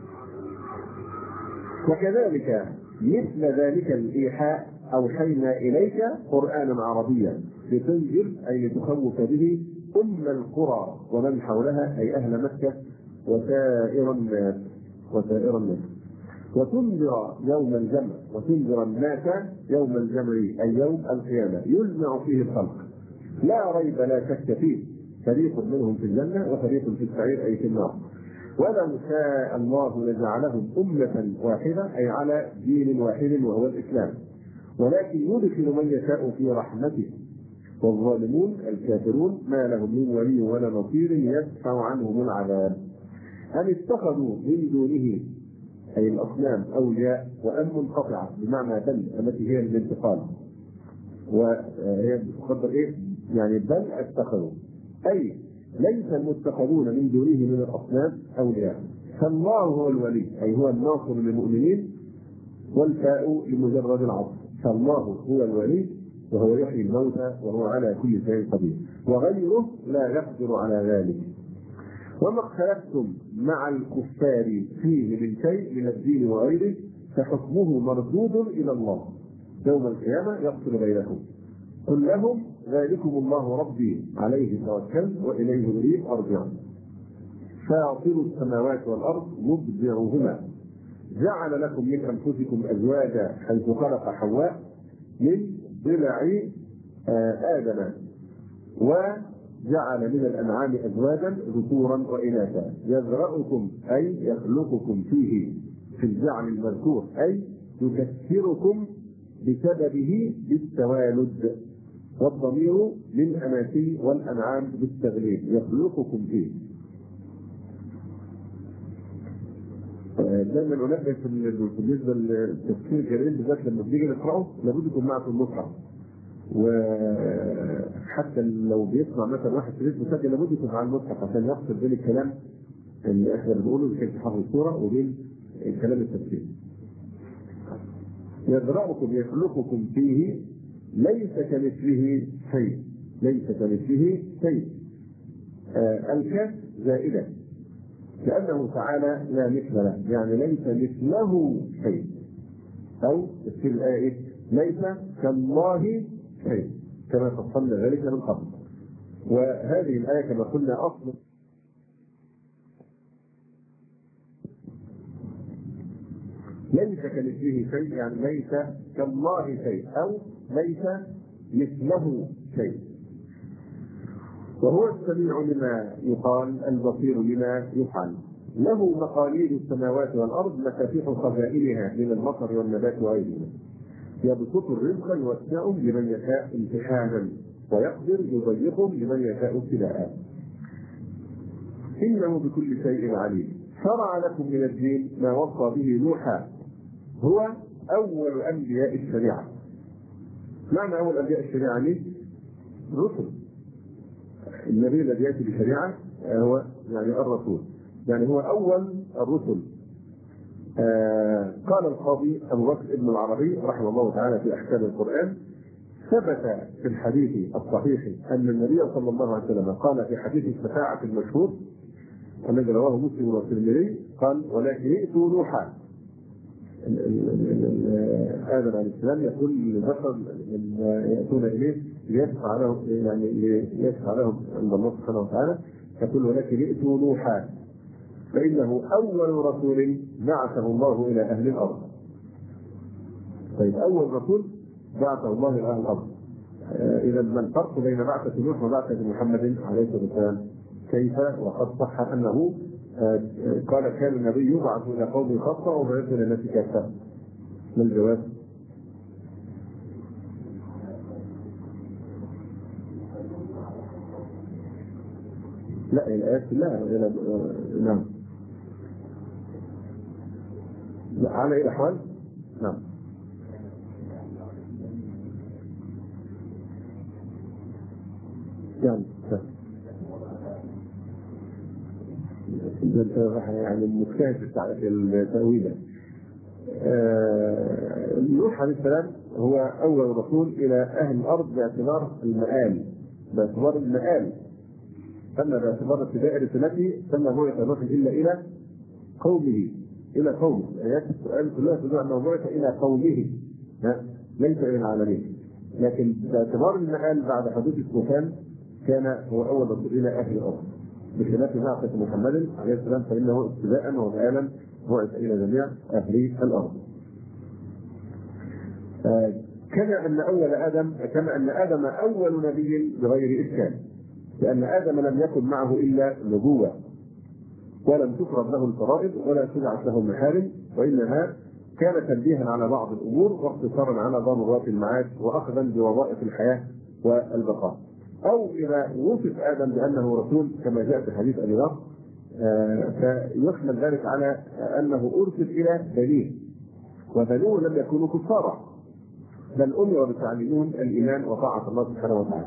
وكذلك مثل ذلك الإيحاء أوحينا إليك قرآنا عربيا لتنذر أي لتخوف به أم القرى ومن حولها أي أهل مكة وسائر الناس وسائر الناس وتنذر يوم الجمع وتنذر الناس يوم الجمع أي يوم القيامة يجمع فيه الخلق لا ريب لا شك فيه فريق منهم في الجنة وفريق في السعير أي في النار. ولو شاء الله لجعلهم أمة واحدة أي على دين واحد وهو الإسلام ولكن يدخل من يشاء في رحمته والظالمون الكافرون ما لهم من ولي ولا نصير يدفع عنهم العذاب. أم اتخذوا من دونه أي الأصنام أولياء وأم منقطعة بمعنى بل التي هي الانتقال وهي بتقدر ايه؟ يعني بل اتخذوا، اي ليس المتخذون من دونه من الاصنام اولياء، فالله هو الولي، اي هو الناصر للمؤمنين، والفاء لمجرد العطف، فالله هو الولي وهو يحيي الموتى وهو على كل شيء قدير، وغيره لا يقدر على ذلك. وما اختلفتم مع الكفار فيه من شيء من الدين وغيره فحكمه مردود الى الله يوم القيامه يفصل بينكم. قل لهم ذلكم الله ربي عليه توكلت واليه اريد ارجع. فاطر السماوات والارض مبدعهما جعل لكم من انفسكم ازواجا حيث خلق حواء من ضلع ادم، وجعل من الانعام ازواجا ذكورا واناثا يزرعكم اي يخلقكم فيه في الجعل المذكور، اي يكثركم بسببه بالتوالد، والضمير للاناثي والانعام بالتغليب يخلقكم فيه. دايما انبه بالنسبه للتفسير الجليل بالذات لما بنيجي نقراه لابد يكون معكم المصحف، وحتى لو بيسمع مثلا واحد شريط مسجل لابد يكون على المصحف عشان يفصل بين الكلام اللي احنا بنقوله اللي كان في حرف الصوره وبين الكلام التفسيري. يزرعكم يخلقكم فيه ليس كمثله شيء، ليس كمثله شيء. آه الكاف زائده لأنه تعالى لا مثل له، يعني ليس مثله شيء، أو تفسير الآية ليس كالله شيء كما فصلنا ذلك من قبل. وهذه الآية كما قلنا أصل ليس كمثله شيء، يعني ليس كالله شيء أو ليس مثله شيء. وهو السميع لما يقال البصير لما يفعل. له مقاليد السماوات والارض مفاتيح خزائنها من المطر والنبات وغيرها. يبسط الرزق يوسعه لمن يشاء امتحانا ويقدر يضيقه لمن يشاء ابتلاء. انه بكل شيء عليم. شرع لكم من الدين ما وصى به نوحا، هو اول انبياء الشريعه. معنى اول انبياء الشريعه ليه؟ رسل. النبي الذي ياتي بشريعه هو يعني الرسول، يعني هو اول الرسل. آه قال القاضي ابو بكر ابن العربي رحمه الله تعالى في احكام القران: ثبت في الحديث الصحيح ان النبي صلى الله عليه وسلم قال في حديث الشفاعه المشهور الذي رواه مسلم والترمذي قال: ولكن ائتوا نوحا. آدم عليه السلام يقول للبشر يأتون إليه ليشفع لهم، يعني ليشفع لهم عند الله سبحانه وتعالى، يقول: ولكن ائتوا نوحا فإنه أول رسول بعثه الله إلى أهل الأرض. طيب أول رسول بعثه الله إلى أهل الأرض. إذا ما الفرق بين بعثة نوح وبعثة محمد عليه الصلاة والسلام؟ كيف وقد صح أنه قال كان النبي يبعث الى قوم خاصه وبعث الى الناس كافه. ما الجواب؟ لا الايات لا الى نعم لا على اي الاحوال نعم يعني يعني المجتهد في التأويل. نوح عليه السلام هو أول رسول إلى أهل الأرض باعتبار المآل، باعتبار المآل، أما باعتبار ابتداء رسالته فما هو يتوجه إلا إلى قومه، إلى قومه. آيات السؤال كلها تدل أنه بعث إلى قومه ليس إلى العالمين، لكن باعتبار المآل بعد حدوث الطوفان كان هو أول رسول إلى أهل الأرض، بخلاف بعثة محمد عليه السلام فإنه ابتداء ومآلا بعث إلى جميع أهل الأرض. آه كما أن أول آدم كما أن آدم أول نبي بغير إشكال، لأن آدم لم يكن معه إلا نبوة، ولم تفرض له الفرائض ولا تبعث له المحارم، وإنما كان تنبيها على بعض الأمور واقتصارا على ضرورات المعاش وأخذا بوظائف الحياة والبقاء. أو إذا وصف آدم بأنه رسول كما جاء في حديث أبي ذر آه فيحمل ذلك على أنه أرسل إلى بنيه، وبنوه لم يكونوا كفارا، بل أمر بتعليمهم الإيمان وطاعة الله سبحانه وتعالى.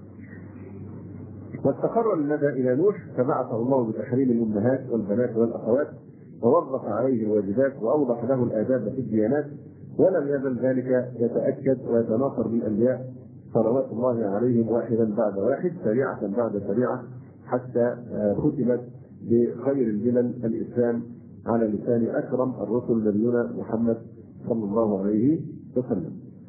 واستقر الندى إلى نوح فبعثه الله بتحريم الأمهات والبنات والأخوات، ووظف عليه الواجبات وأوضح له الآداب في الديانات، ولم يزل ذلك يتأكد ويتناصر بالأنبياء صلوات الله عليهم واحدا بعد واحد، سريعة بعد سريعة، حتى ختمت بخير الملل الإسلام على لسان أكرم الرسل نبينا محمد صلى الله عليه وسلم.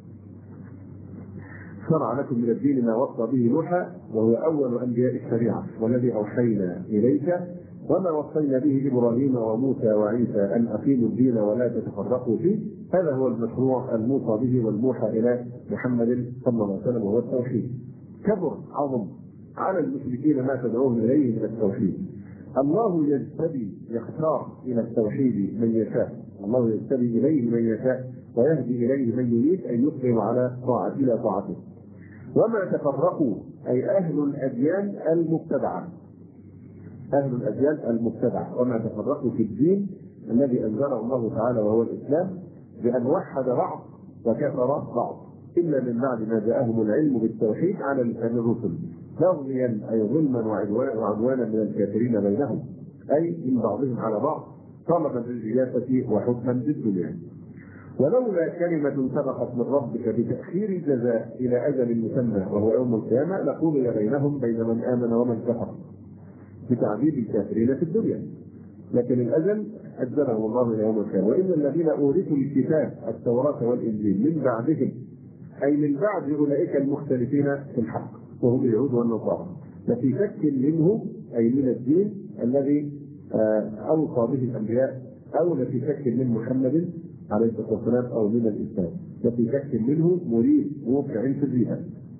شرع لكم من الدين ما وصى به نوحا وهو أول أنبياء الشريعة، والذي أوحينا إليك وما وصينا به إبراهيم وموسى وعيسى أن أقيموا الدين ولا تتفرقوا فيه. هذا هو المشروع الموصى به والموحى إلى محمد صلى الله عليه وسلم، وهو التوحيد. كبر عظم على المشركين ما تدعوهم إليه من التوحيد. الله يجتبي يختار إلى التوحيد من يشاء، الله يجتبي إليه من يشاء ويهدي إليه من يريد أن يقبل على طاعة إلى طاعته. وما تفرقوا أي أهل الأديان المبتدعة، أهل الأديان المبتدعة، وما تفرقوا في الدين الذي أنزله الله تعالى وهو الإسلام بأن وحد بعض وكفر بعض، إلا من بعد ما جاءهم العلم بالتوحيد على لسان الرسل، بغيا أي ظلما وعدوانا من الكافرين بينهم، أي من بعضهم على بعض، طلبا للرياسة وحكما بالدنيا. ولولا كلمة سبقت من ربك بتأخير الجزاء إلى أجل مسمى وهو يوم القيامة لقضي بينهم بين من آمن ومن كفر بتعذيب الكافرين في الدنيا، لكن الأجل أجله الله إلى يوم القيامة. وإن الذين أورثوا الكتاب التوراة والإنجيل من بعدهم أي من بعد أولئك المختلفين في الحق وهم اليهود والنصارى لفي شك منه أي من الدين الذي أوصى به الأنبياء، أو لفي شك من محمد عليه الصلاة والسلام، أو من الإسلام لفي شك منه مريد موقع في الرياء.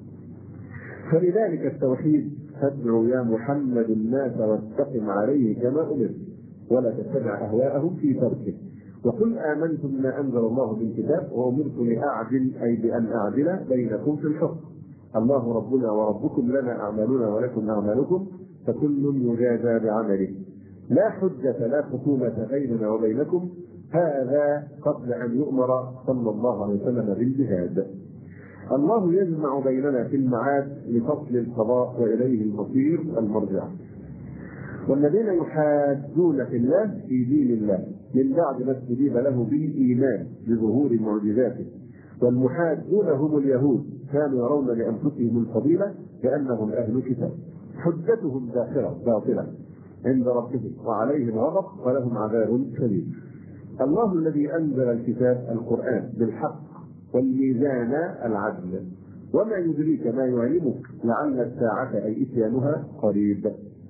فلذلك التوحيد فادعوا يا محمد الناس واستقم عليه كما أمر ولا تتبع أهواءهم في تركه، وقل آمنت بما أنزل الله من كتاب وأمرت لأعدل أي بأن أعدل بينكم في الحكم، الله ربنا وربكم لنا أعمالنا ولكم أعمالكم فكل يجازى بعمله، لا حجة لا خصومة بيننا وبينكم، هذا قبل أن يؤمر صلى الله عليه وسلم بالجهاد. الله يجمع بيننا في المعاد لفصل القضاء وإليه المصير المرجع. والذين يحاجون في الله في دين الله من بعد ما استجيب له بالإيمان بظهور معجزاته، والمحاجون هم اليهود كانوا يرون لأنفسهم الفضيلة كأنهم أهل كتاب، حجتهم داخلة باطلة عند ربهم وعليهم غضب ولهم عذاب شديد. الله الذي أنزل الكتاب القرآن بالحق والميزان العدل، وما يدريك ما يعلمك لعل الساعة أي إتيانها قريب.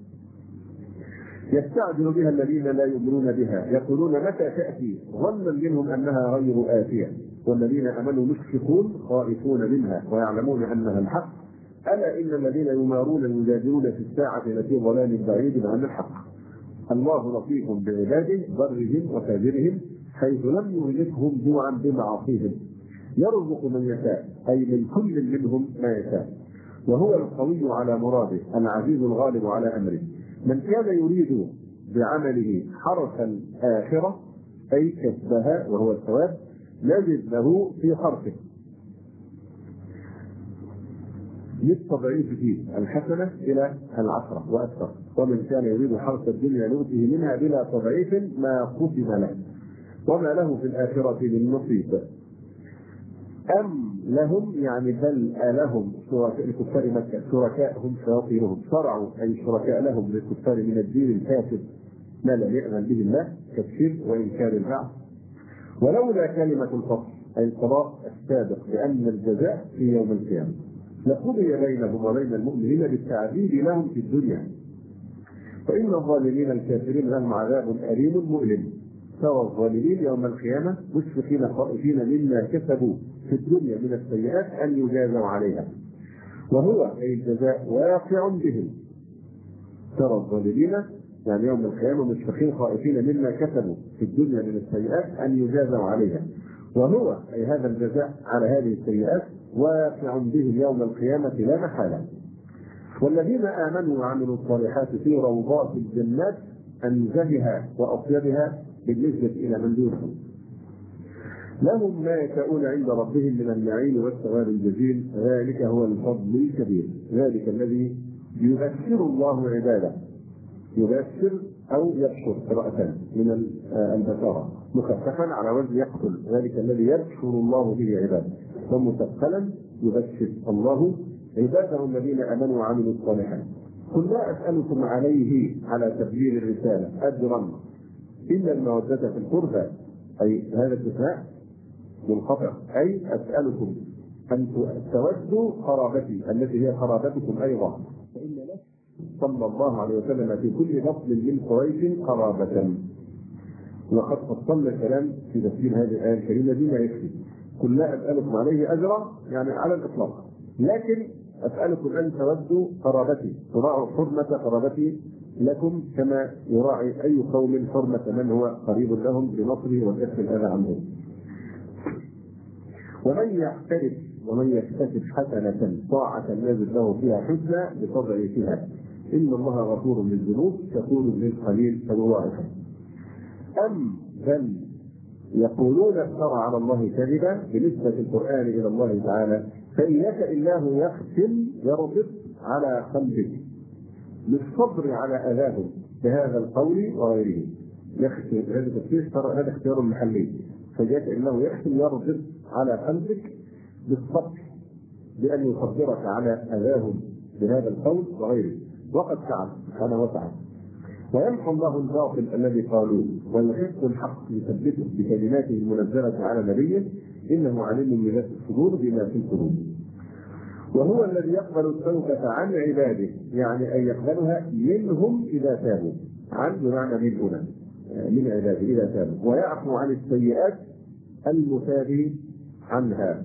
يستعجل بها الذين لا يؤمنون بها يقولون متى تأتي ظنا منهم أنها غير آتية، والذين آمنوا مشفقون خائفون منها ويعلمون أنها الحق، ألا إن الذين يمارون يجادلون في الساعة لفي ضلال بعيد عن الحق. الله لطيف بعباده برهم وفاجرهم حيث لم يهلكهم جوعا بمعاصيهم، يرزق من يشاء أي من كل منهم ما يشاء، وهو القوي على مراده العزيز الغالب على أمره. من كان يريد بعمله حرث الآخرة أي كسبها وهو الثواب نجد له في حرثه للتضعيف فيه الحسنة إلى العشرة وأكثر، ومن كان يريد حرث الدنيا نؤته منها بلا تضعيف ما قسم له وما له في الآخرة من نصيب. أم لهم يعني بل لهم شركاء الكفار مكة شركاء هم شياطينهم شرعوا أي شركاء لهم للكفار من الدين الفاسد ما لم يأذن به الله كالشرك وإنكار البعث. ولولا كلمة الفصل أي القضاء السابق بأن الجزاء في يوم القيامة لقضي بينهم وبين المؤمنين بالتعذيب لهم في الدنيا، وإن الظالمين الكافرين لهم عذاب أليم مؤلم. سوى الظالمين يوم القيامة مشفقين خائفين مما كسبوا في الدنيا من السيئات أن يجازوا عليها، وهو أي الجزاء واقع بهم. ترى الظالمين يعني يوم القيامة مشفقين خائفين مما كسبوا في الدنيا من السيئات أن يجازوا عليها، وهو أي هذا الجزاء على هذه السيئات واقع بهم يوم القيامة لا محالة. والذين آمنوا وعملوا الصالحات في روضات الجنات أنزهها وأطيبها بالنسبة إلى من دونهم. لهم ما يشاءون عند ربهم من النعيم والثواب الجزيل، ذلك هو الفضل الكبير. ذلك الذي يبشر الله عباده، يبشر أو يبشر قراءة من البشارة، مخففا على وزن يقتل، ذلك الذي يبشر الله به عباده، ومثقلا يبشر الله عباده الذين آمنوا وعملوا الصالحات. قل لا أسألكم عليه على تبليغ الرسالة أجرا إلا المودة في القربى، أي هذا استثناء منقطع، أي أسألكم أن تودوا قرابتي التي هي قرابتكم أيضا، فإن لك صلى الله عليه وسلم في كل فصل من قريش قرابة. وقد فصلنا الكلام في تفسير هذه الآية الكريمة بما يكفي. قل لا أسألكم عليه أجرا يعني على الإطلاق، لكن أسألكم أن تودوا قرابتي، تراعوا حرمة قرابتي لكم كما يراعي أي قوم حرمة من هو قريب لهم بنصره وكف الأذى عنهم. ومن يحترف ومن يكتسب حسنة طاعة نازل له فيها حسنى بفضل فيها، إن الله غفور للذنوب شكور للقليل فيضاعفه. أم بل يقولون افترى على الله كذبا بنسبة القرآن إلى الله تعالى، فإن يشاء الله يختم يربط على قلبك بالصبر على أذاهم بهذا القول وغيره. يختم هذا التفسير هذا اختيار محلي، فيشاء الله يختم يربط على قلبك بالصبر بأن يصبرك على أذاهم بهذا القول وغيره، وقد فعل سبحانه وتعالى. ويمحو الله الباطل الذي قالوه ويحق الحق يثبته بكلماته المنزلة على نبيه، إنه عليم بذات الصدور بما في القلوب. وهو الذي يقبل التوبة عن عباده، يعني أن يقبلها منهم إذا تابوا، عن بمعنى من هنا من عباده إذا تابوا، ويعفو عن السيئات المثاب عنها،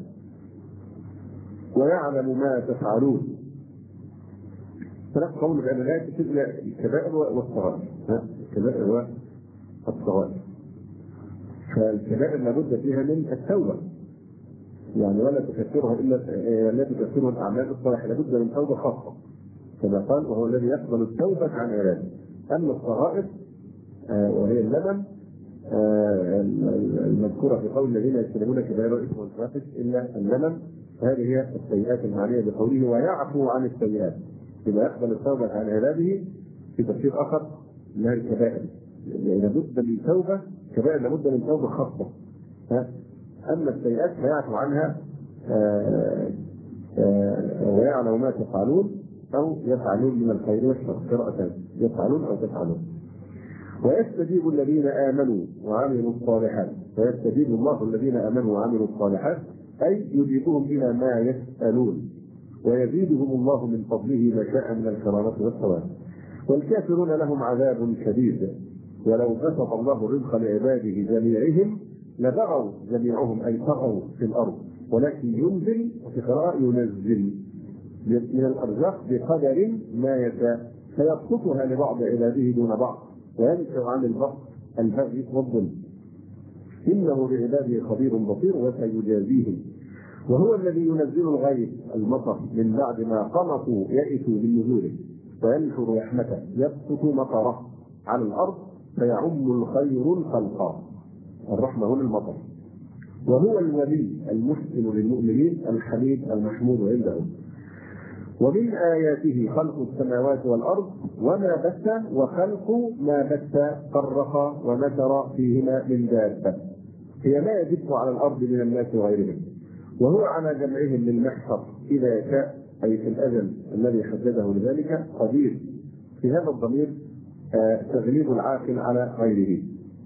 ويعلم ما تفعلون. ثلاث قول بأن لا تشد الكبائر والصغائر، الكبائر والصغائر. فالكبائر لابد فيها من التوبة، يعني ولا تكفرها الا لا تكفرها الاعمال الصالحه، لابد من توبه خاصه كما قال وهو الذي يقبل التوبه عن عباده. اما الصغائر آه وهي اللبن آه المذكوره في قول الذين يجتنبون كبائر الاثم والفواحش الا اللبن، هذه هي السيئات المعنيه بقوله ويعفو عن السيئات، بما يقبل التوبه عن عباده. في تفسير اخر انها الكبائر، يعني لابد من توبه كبائر، لابد من توبه خاصه. ها أما السيئات فيعفو عنها ويعلم ما تفعلون أو يفعلون من الخير والشر، قراءة يفعلون أو تفعلون. ويستجيب الذين آمنوا وعملوا الصالحات، فيستجيب الله الذين آمنوا وعملوا الصالحات أي يجيبهم إلى ما يسألون، ويزيدهم الله من فضله ما شاء من الكرامة والثواب. والكافرون لهم عذاب شديد، ولو بسط الله الرزق لعباده جميعهم لبغوا جميعهم أي طغوا في الأرض، ولكن ينزل وفي قراءة ينزل من الأرزاق بقدر ما يشاء، فيبسطها لبعض عباده دون بعض، وينشر عن البغي البغي والظلم. إنه بعباده خبير بصير وسيجازيهم. وهو الذي ينزل الغيث المطر من بعد ما قنطوا يئسوا من نزوله، وينشر رحمته يبسط مطره على الأرض فيعم الخير الخلق. الرحمة هنا المطر. وهو الولي المحسن للمؤمنين الحميد المحمود عندهم. ومن آياته خلق السماوات والأرض وما بث وخلق ما بث فرق ونشر فيهما من دابة هي ما يدب على الأرض من الناس وغيرهم، وهو على جمعهم للمحشر إذا يشاء أي في الأجل الذي حدده لذلك قدير. في هذا الضمير آه تغليب العاقل على غيره،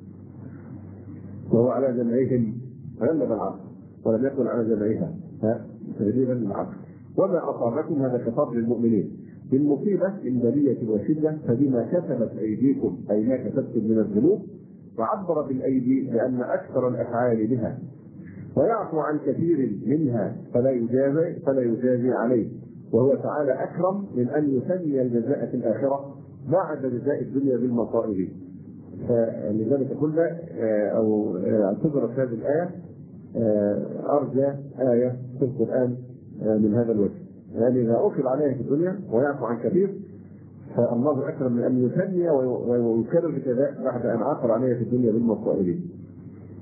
وهو على جمعهم غلب العقل ولم يكن على جمعها تغليبا للعقل. وما أصابكم هذا خطاب للمؤمنين بالمصيبة من بلية وشدة فبما كسبت أيديكم أي ما كسبتم من الذنوب، وعبر بالأيدي لأن أكثر الأفعال بها، ويعفو عن كثير منها فلا يجازي فلا يجازي عليه، وهو تعالى أكرم من أن يسمي الجزاء في الآخرة بعد جزاء الدنيا بالمصائب. فلذلك قلنا أو اعتبرت هذه الآية أرجى آية في القرآن من هذا الوجه، يعني إذا أخذ عليها في الدنيا ويعفو عن كثير فالله أكرم من أن يسمي ويكرر الجزاء بعد أن عثر عليها في الدنيا بالمصائب.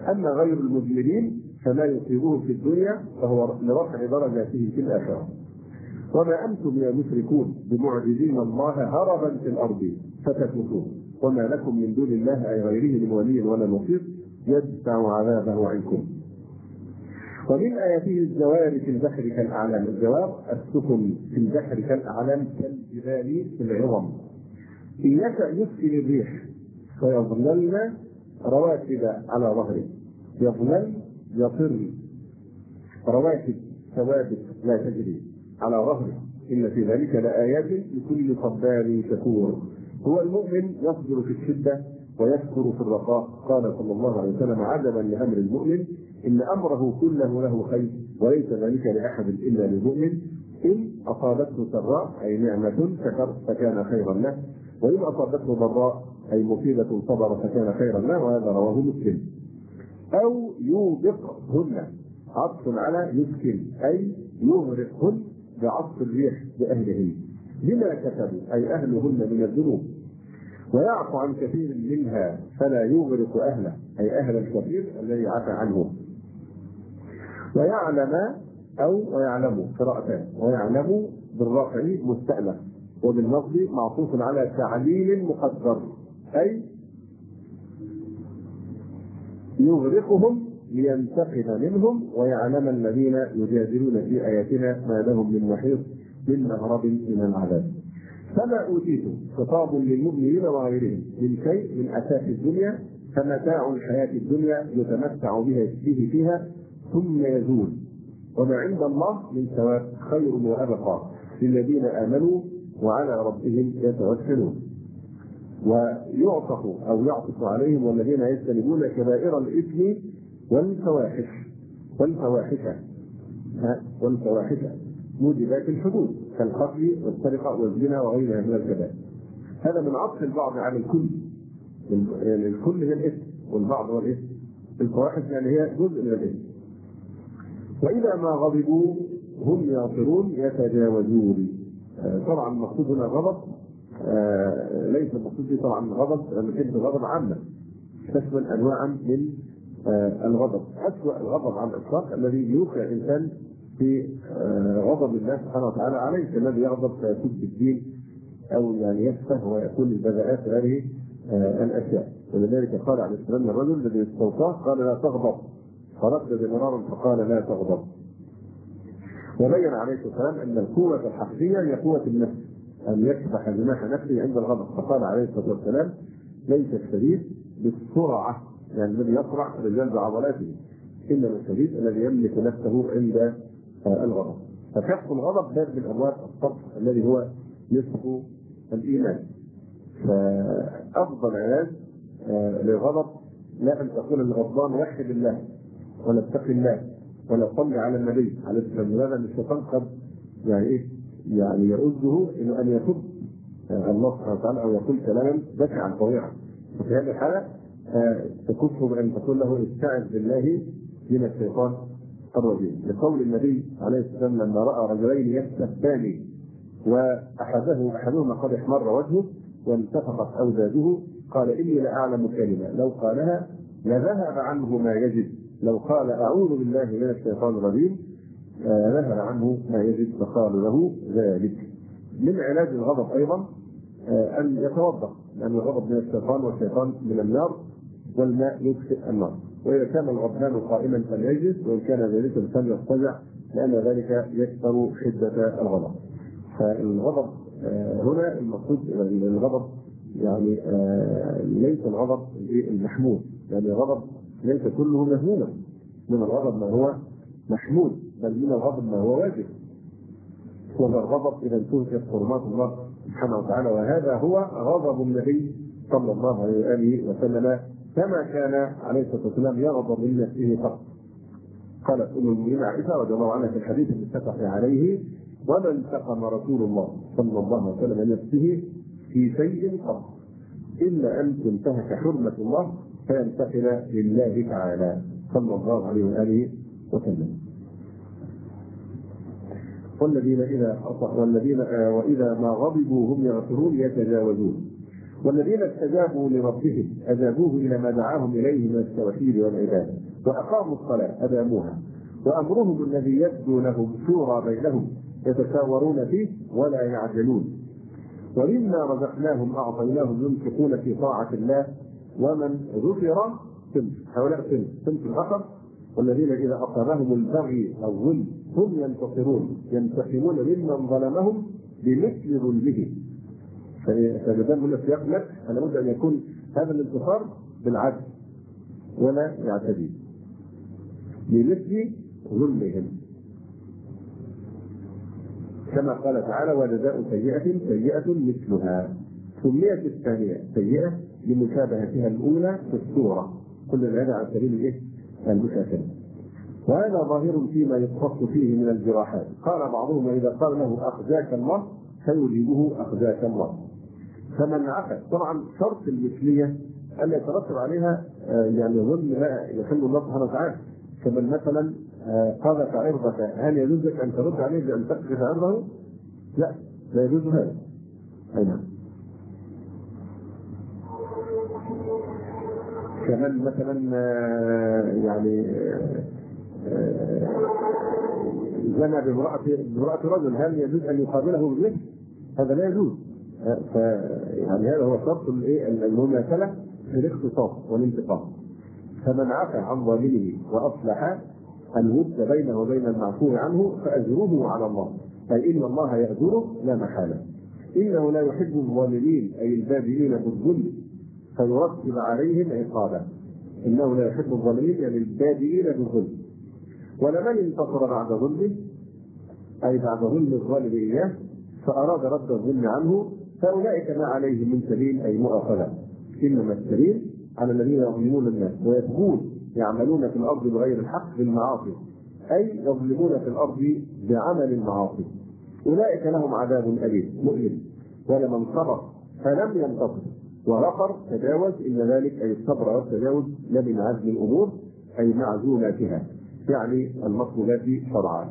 أما غير المذنبين فما يصيبهم في الدنيا فهو لرفع درجاتهم في الآخرة. وما أنتم يا مشركون بمعجزين الله هربا في الأرض فتثبتون وما لكم من دون الله أي غيره من ولي ولا نصير يدفع عذابه عنكم. ومن آياته الجوار في البحر كالأعلام. الجوار السفن في البحر كالأعلام كالجبال في العظم. إن يشأ يسكن الريح فيظللن رواكد على ظهره. يظلل يطر رواكد ثوابت لا تجري على ظهره. إن في ذلك لآيات لكل صبار شكور. هو المؤمن يصبر في الشدة ويشكر في الرخاء. قال صلى الله عليه وسلم عجبا لأمر المؤمن إن أمره كله له خير وليس ذلك لأحد إلا للمؤمن. إن أصابته سراء أي نعمة شكر فكان خيرا له وإن أصابته ضراء أي مصيبة صبر فكان خيرا له. وهذا رواه مسلم. أو يوبقهن عطف على يسكن أي يغرقهن بعطف الريح بأهلهن بما كسبوا أي أهلهن من الذنوب ويعفو عن كثير منها فلا يغرق أهله أي أهل الكثير الذي عفى عنه. ويعلم أو ويعلم قراءتان. ويعلم بالرفع مستأنف وبالنصب معطوف على تعليل مقدر أي يغرقهم لينتقم منهم ويعلم الذين يجادلون في آياتنا ما لهم من محيط من مهرب من العذاب. فما أوتيتم خطاب للمؤمنين وغيرهم من شيء من أساس الدنيا فمتاع الحياة الدنيا يتمتع به فيها ثم يزول وما عند الله من ثواب خير وأبقى للذين آمنوا وعلى ربهم يتوكلون. ويعطف أو يعطف عليهم والذين يجتنبون كبائر الإثم والفواحش والفواحش والفواحش موجبات الحدود كالقتل والسرقة والزنا وغيرها من الكبائر. هذا من عطف البعض على الكل. يعني الكل هي الإثم والبعض هو الإثم. الفواحش يعني هي جزء من الإثم. وإذا ما غضبوا هم يغفرون يتجاوزون. طبعا المقصود هنا غضب آه ليس المقصود طبعا غضب لكن غضب عامة تشمل انواعا من آه الغضب. اسوأ الغضب على الاطلاق الذي يوقع الانسان في آه غضب الله سبحانه وتعالى عليه كالذي يغضب فيسب الدين او يعني يسفه ويكون البذاءات هذه آه الاشياء. ولذلك قال عليه السلام الرجل الذي استوصاه قال لا تغضب فردد مرارا فقال لا تغضب. وبين عليه السلام ان القوة الحقيقية هي قوة النفس أن يكبح جناح نفسه عند الغضب. فقال عليه الصلاة والسلام ليس الشديد بالسرعة يعني الذي يسرع رجال بعضلاته إنما الشديد الذي يملك نفسه عند الغضب. فكف الغضب باب من أبواب الصبر الذي هو نصف الإيمان. فأفضل علاج للغضب لا أن تقول الغضبان وحد الله ولا اتق الله ولا صل على النبي عليه الصلاة والسلام. هذا الشيطان قد يعني إيه يعني يؤذه إلى أن يسب الله سبحانه وتعالى أو يقول كلاما دفعا طويعا. وفي هذه الحالة تكفه بأن تقول له استعذ بالله من الشيطان الرجيم. لقول النبي عليه الصلاة والسلام لما رأى رجلين يستسبان وأحده أحدهما قد احمر وجهه وانتفخت أوداجه قال إني لأعلم كلمة لو قالها لذهب عنه ما يجد لو قال أعوذ بالله من الشيطان الرجيم ذهب عنه ما يجد فقال له ذلك. من علاج الغضب أيضا أن يتوضأ لأن الغضب من الشيطان والشيطان من النار والماء يطفئ النار. وإذا كان الغضبان قائما فليجلس وإن كان ذلك فليضطجع لأن ذلك يكثر شدة الغضب. فالغضب هنا المقصود الغضب يعني ليس الغضب المحمود يعني الغضب ليس كله مذموما. من الغضب ما هو محمود بل من الغضب ما هو واجب. وهذا الغضب إذا انتهكت حرمات الله سبحانه وتعالى وهذا هو غضب النبي صلى الله عليه وآله وسلم كما كان عليه الصلاة والسلام يغضب من نفسه فقط. قالت أم المؤمنين عائشة رضي الله عنها في الحديث المتفق عليه وما انتقم رسول الله صلى الله عليه وسلم نفسه في شيء قط إلا أن تنتهك حرمة الله فينتقل لله تعالى صلى الله عليه وآله وسلم. والذين إذا والذين وإذا ما غضبوا هم يغفرون يتجاوزون. والذين استجابوا لربهم أجابوه إلى ما دعاهم إليه من التوحيد والعبادة وأقاموا الصلاة أداموها وأمرهم الذي يبدو لهم شورى بينهم يتشاورون فيه ولا يعجلون ومما رزقناهم أعطيناهم ينفقون في طاعة الله ومن ذكر صنف هؤلاء صنف صنف الآخر والذين إذا أصابهم البغي أو الظلم هم ينتصرون ينتقمون ممن ظلمهم بمثل ظلمه. فجدان هنا في يقلق أنا بد أن يكون هذا الانتصار بالعدل ولا يعتدي بمثل ظلمهم كما قال تعالى وجزاء سيئة سيئة مثلها. سميت الثانية سيئة لمشابهتها الأولى في الصورة كل هذا على سبيل الايه؟ المشاكلة. وهذا ظاهر فيما يختص فيه من الجراحات. قال بعضهم إذا قال له أخزاك الله فيجيبه أخزاك الله. فمن عفا طبعا شرط المثلية أن يترتب عليها يعني ظلم لا يحل الله سبحانه وتعالى. كمن مثلا قذف عرضك هل يجوز لك أن ترد عليه بأن تقذف عرضه؟ لا لا يجوز هذا. أي نعم. كمان مثلا يعني زنى بامرأة بامرأة رجل هل يجوز أن يقابله بالمثل؟ هذا لا يجوز. يعني هذا هو شرط المماثلة في الاختصاص والانتقام. فمن عفى عن ظالمه وأصلح الود بينه وبين المعفو عنه فأجره على الله أي إن الله يأجره لا محالة. إنه لا يحب الظالمين أي البادئين بالظلم فيرتب عليهم عقابا. إنه لا يحب الظالمين يعني البادئين بالظلم. ولمن انتصر بعد ظلمه أي بعد ظلم الظالم إياه فأراد رد الظلم عنه فأولئك ما عليهم من سبيل أي مؤاخذة. إنما السبيل على الذين يظلمون الناس ويبغون يعملون في الأرض بغير الحق بالمعاصي أي يظلمون في الأرض بعمل المعاصي أولئك لهم عذاب أليم مؤلم. ولمن صبر فلم ينتصر وغفر تجاوز إن ذلك أي الصبر والتجاوز لمن عزم الأمور أي معزوماتها يعني المطلوبات شرعا.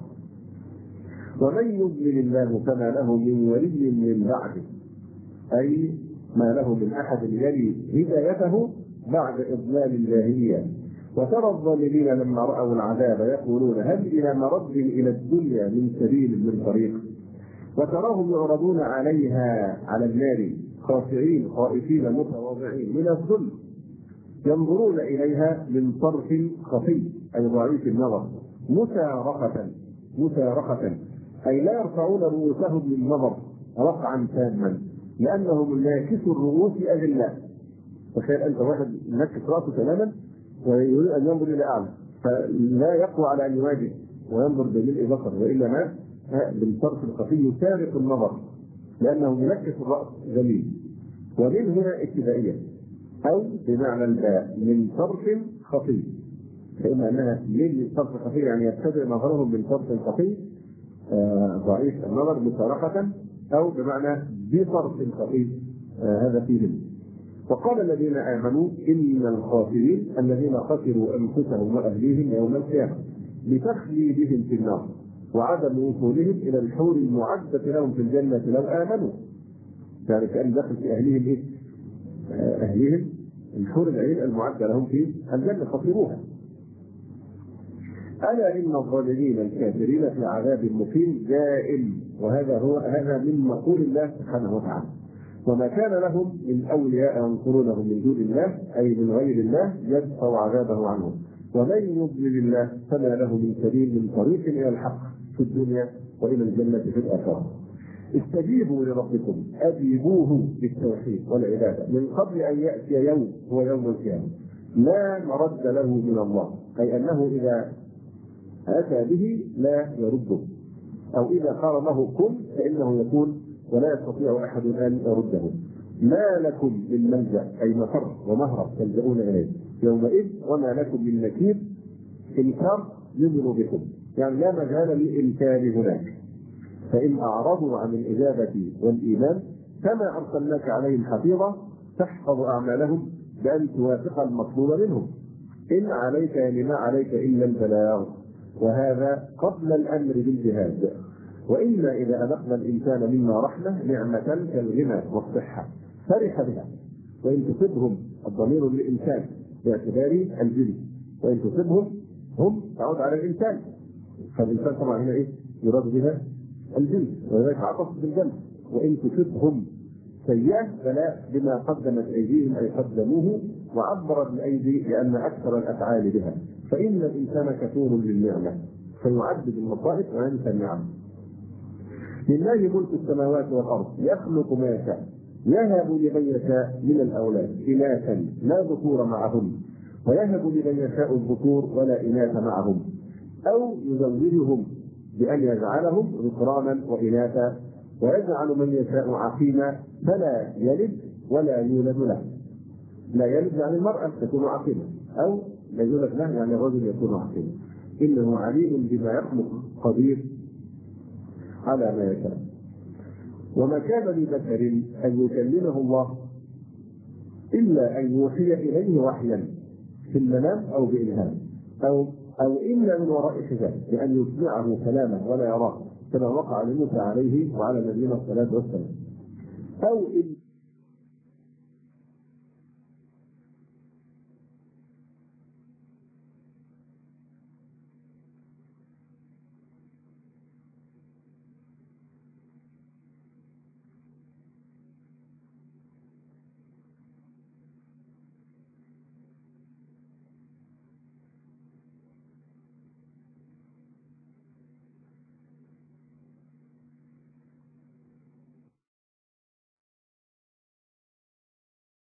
ومن يضلل الله فما له من ولي من بعده أي ما له من أحد يلي هدايته بعد إضلال الجاهلية. وترى الظالمين لما رأوا العذاب يقولون هل إلى مرد إلى الدنيا من سبيل من طريق. وتراهم يعرضون عليها على النار خاشعين خائفين متواضعين من الذل ينظرون إليها من طرف خفي أي ضعيف النظر مسارقة مسارقة أي لا يرفعون رؤوسهم للنظر رفعا تاما لأنهم ناكسوا الرؤوس أذلاء. تخيل أنت واحد نكس رأسه تماما ويريد أن ينظر إلى أعلى فلا يقوى على أن يواجه وينظر بملء بصر وإلا ما بالطرف الخفي يسارق النظر لأنه ينكس الرأس ذليل. ومن هنا ابتدائية أو بمعنى الباء من طرف خفي فإما أنها من طرف خفي يعني يبتدئ نظرهم من طرف خفي آه ضعيف النظر مسارقة أو بمعنى بطرف خفي آه هذا فيه. وقال الذين آمنوا إن الخاسرين الذين خسروا أنفسهم وأهليهم يوم القيامة لتخليدهم في النار وعدم وصولهم إلى الحور المعدة لهم في الجنة لو آمنوا. يعني كأن دخل في أهليهم إيه؟ أهليهم الحور العين المعدة لهم في الجنة خسروها. ألا إن الظالمين الكافرين في عذاب مقيم دائم. وهذا هو هذا من مقول الله سبحانه وتعالى. وما كان لهم من أولياء ينصرونهم من دون الله أي من غير الله يدفع عذابه عنهم. ومن يضلل الله فما له من سبيل من طريق إلى الحق في الدنيا وإلى الجنة في الآخرة. استجيبوا لربكم أجيبوه بالتوحيد والعبادة من قبل أن يأتي يوم هو يوم القيامة لا مرد له من الله أي أنه إذا أتى به لا يرده أو إذا قال له كن فإنه يكون ولا يستطيع أحد أن يرده. ما لكم من ملجأ أي مفر ومهرب تلجؤون إليه يومئذ وما لكم من نكير إنكار يؤمن بكم يعني لا مجال للإنكار هناك. فإن أعرضوا عن الإجابة والإيمان فما أرسلناك عليهم حفيظا تحفظ أعمالهم بأن توافق المطلوب منهم. إن عليك يعني ما عليك إلا البلاغ وهذا قبل الأمر بالجهاد. وإنا إذا أذقنا الإنسان منا رحمة نعمة كالغنى والصحة فرح بها وإن تصبهم الضمير للإنسان باعتبار الجن، وإن تصبهم هم تعود على الإنسان، فالإنسان طبعا هنا إيه يراد بها الجن، ولذلك عطف بالجنة. وإن تصبهم سيئة فلا بما قدمت أيديهم أي قدموه، وعبر بالأيدي لأن أكثر الأفعال بها، فإن الإنسان كفور للنعمة فيعدد المصائب وينسى النعم. لله ملك السماوات والأرض يخلق ما يشاء يهب لمن يشاء من الأولاد إناثا لا ذكور معهم، ويهب لمن يشاء الذكور ولا إناث معهم، أو يزوجهم بأن يجعلهم ذكرانا وإناثا، ويجعل من يشاء عقيما فلا يلد ولا يولد له. لا يلد يعني المرأة تكون عقيمة، أو لا يولد له يعني الرجل يكون عقيما. إنه عليم بما يخلق قدير على ما يشاء. وما كان لبشر أن يكلمه الله إلا أن يوحي إليه وحيا في المنام أو بإلهام، أو أو إلا من وراء حجاب بأن يسمعه كلامه ولا يراه، كما وقع لموسى عليه وعلى نبينا الصلاة والسلام، أو إن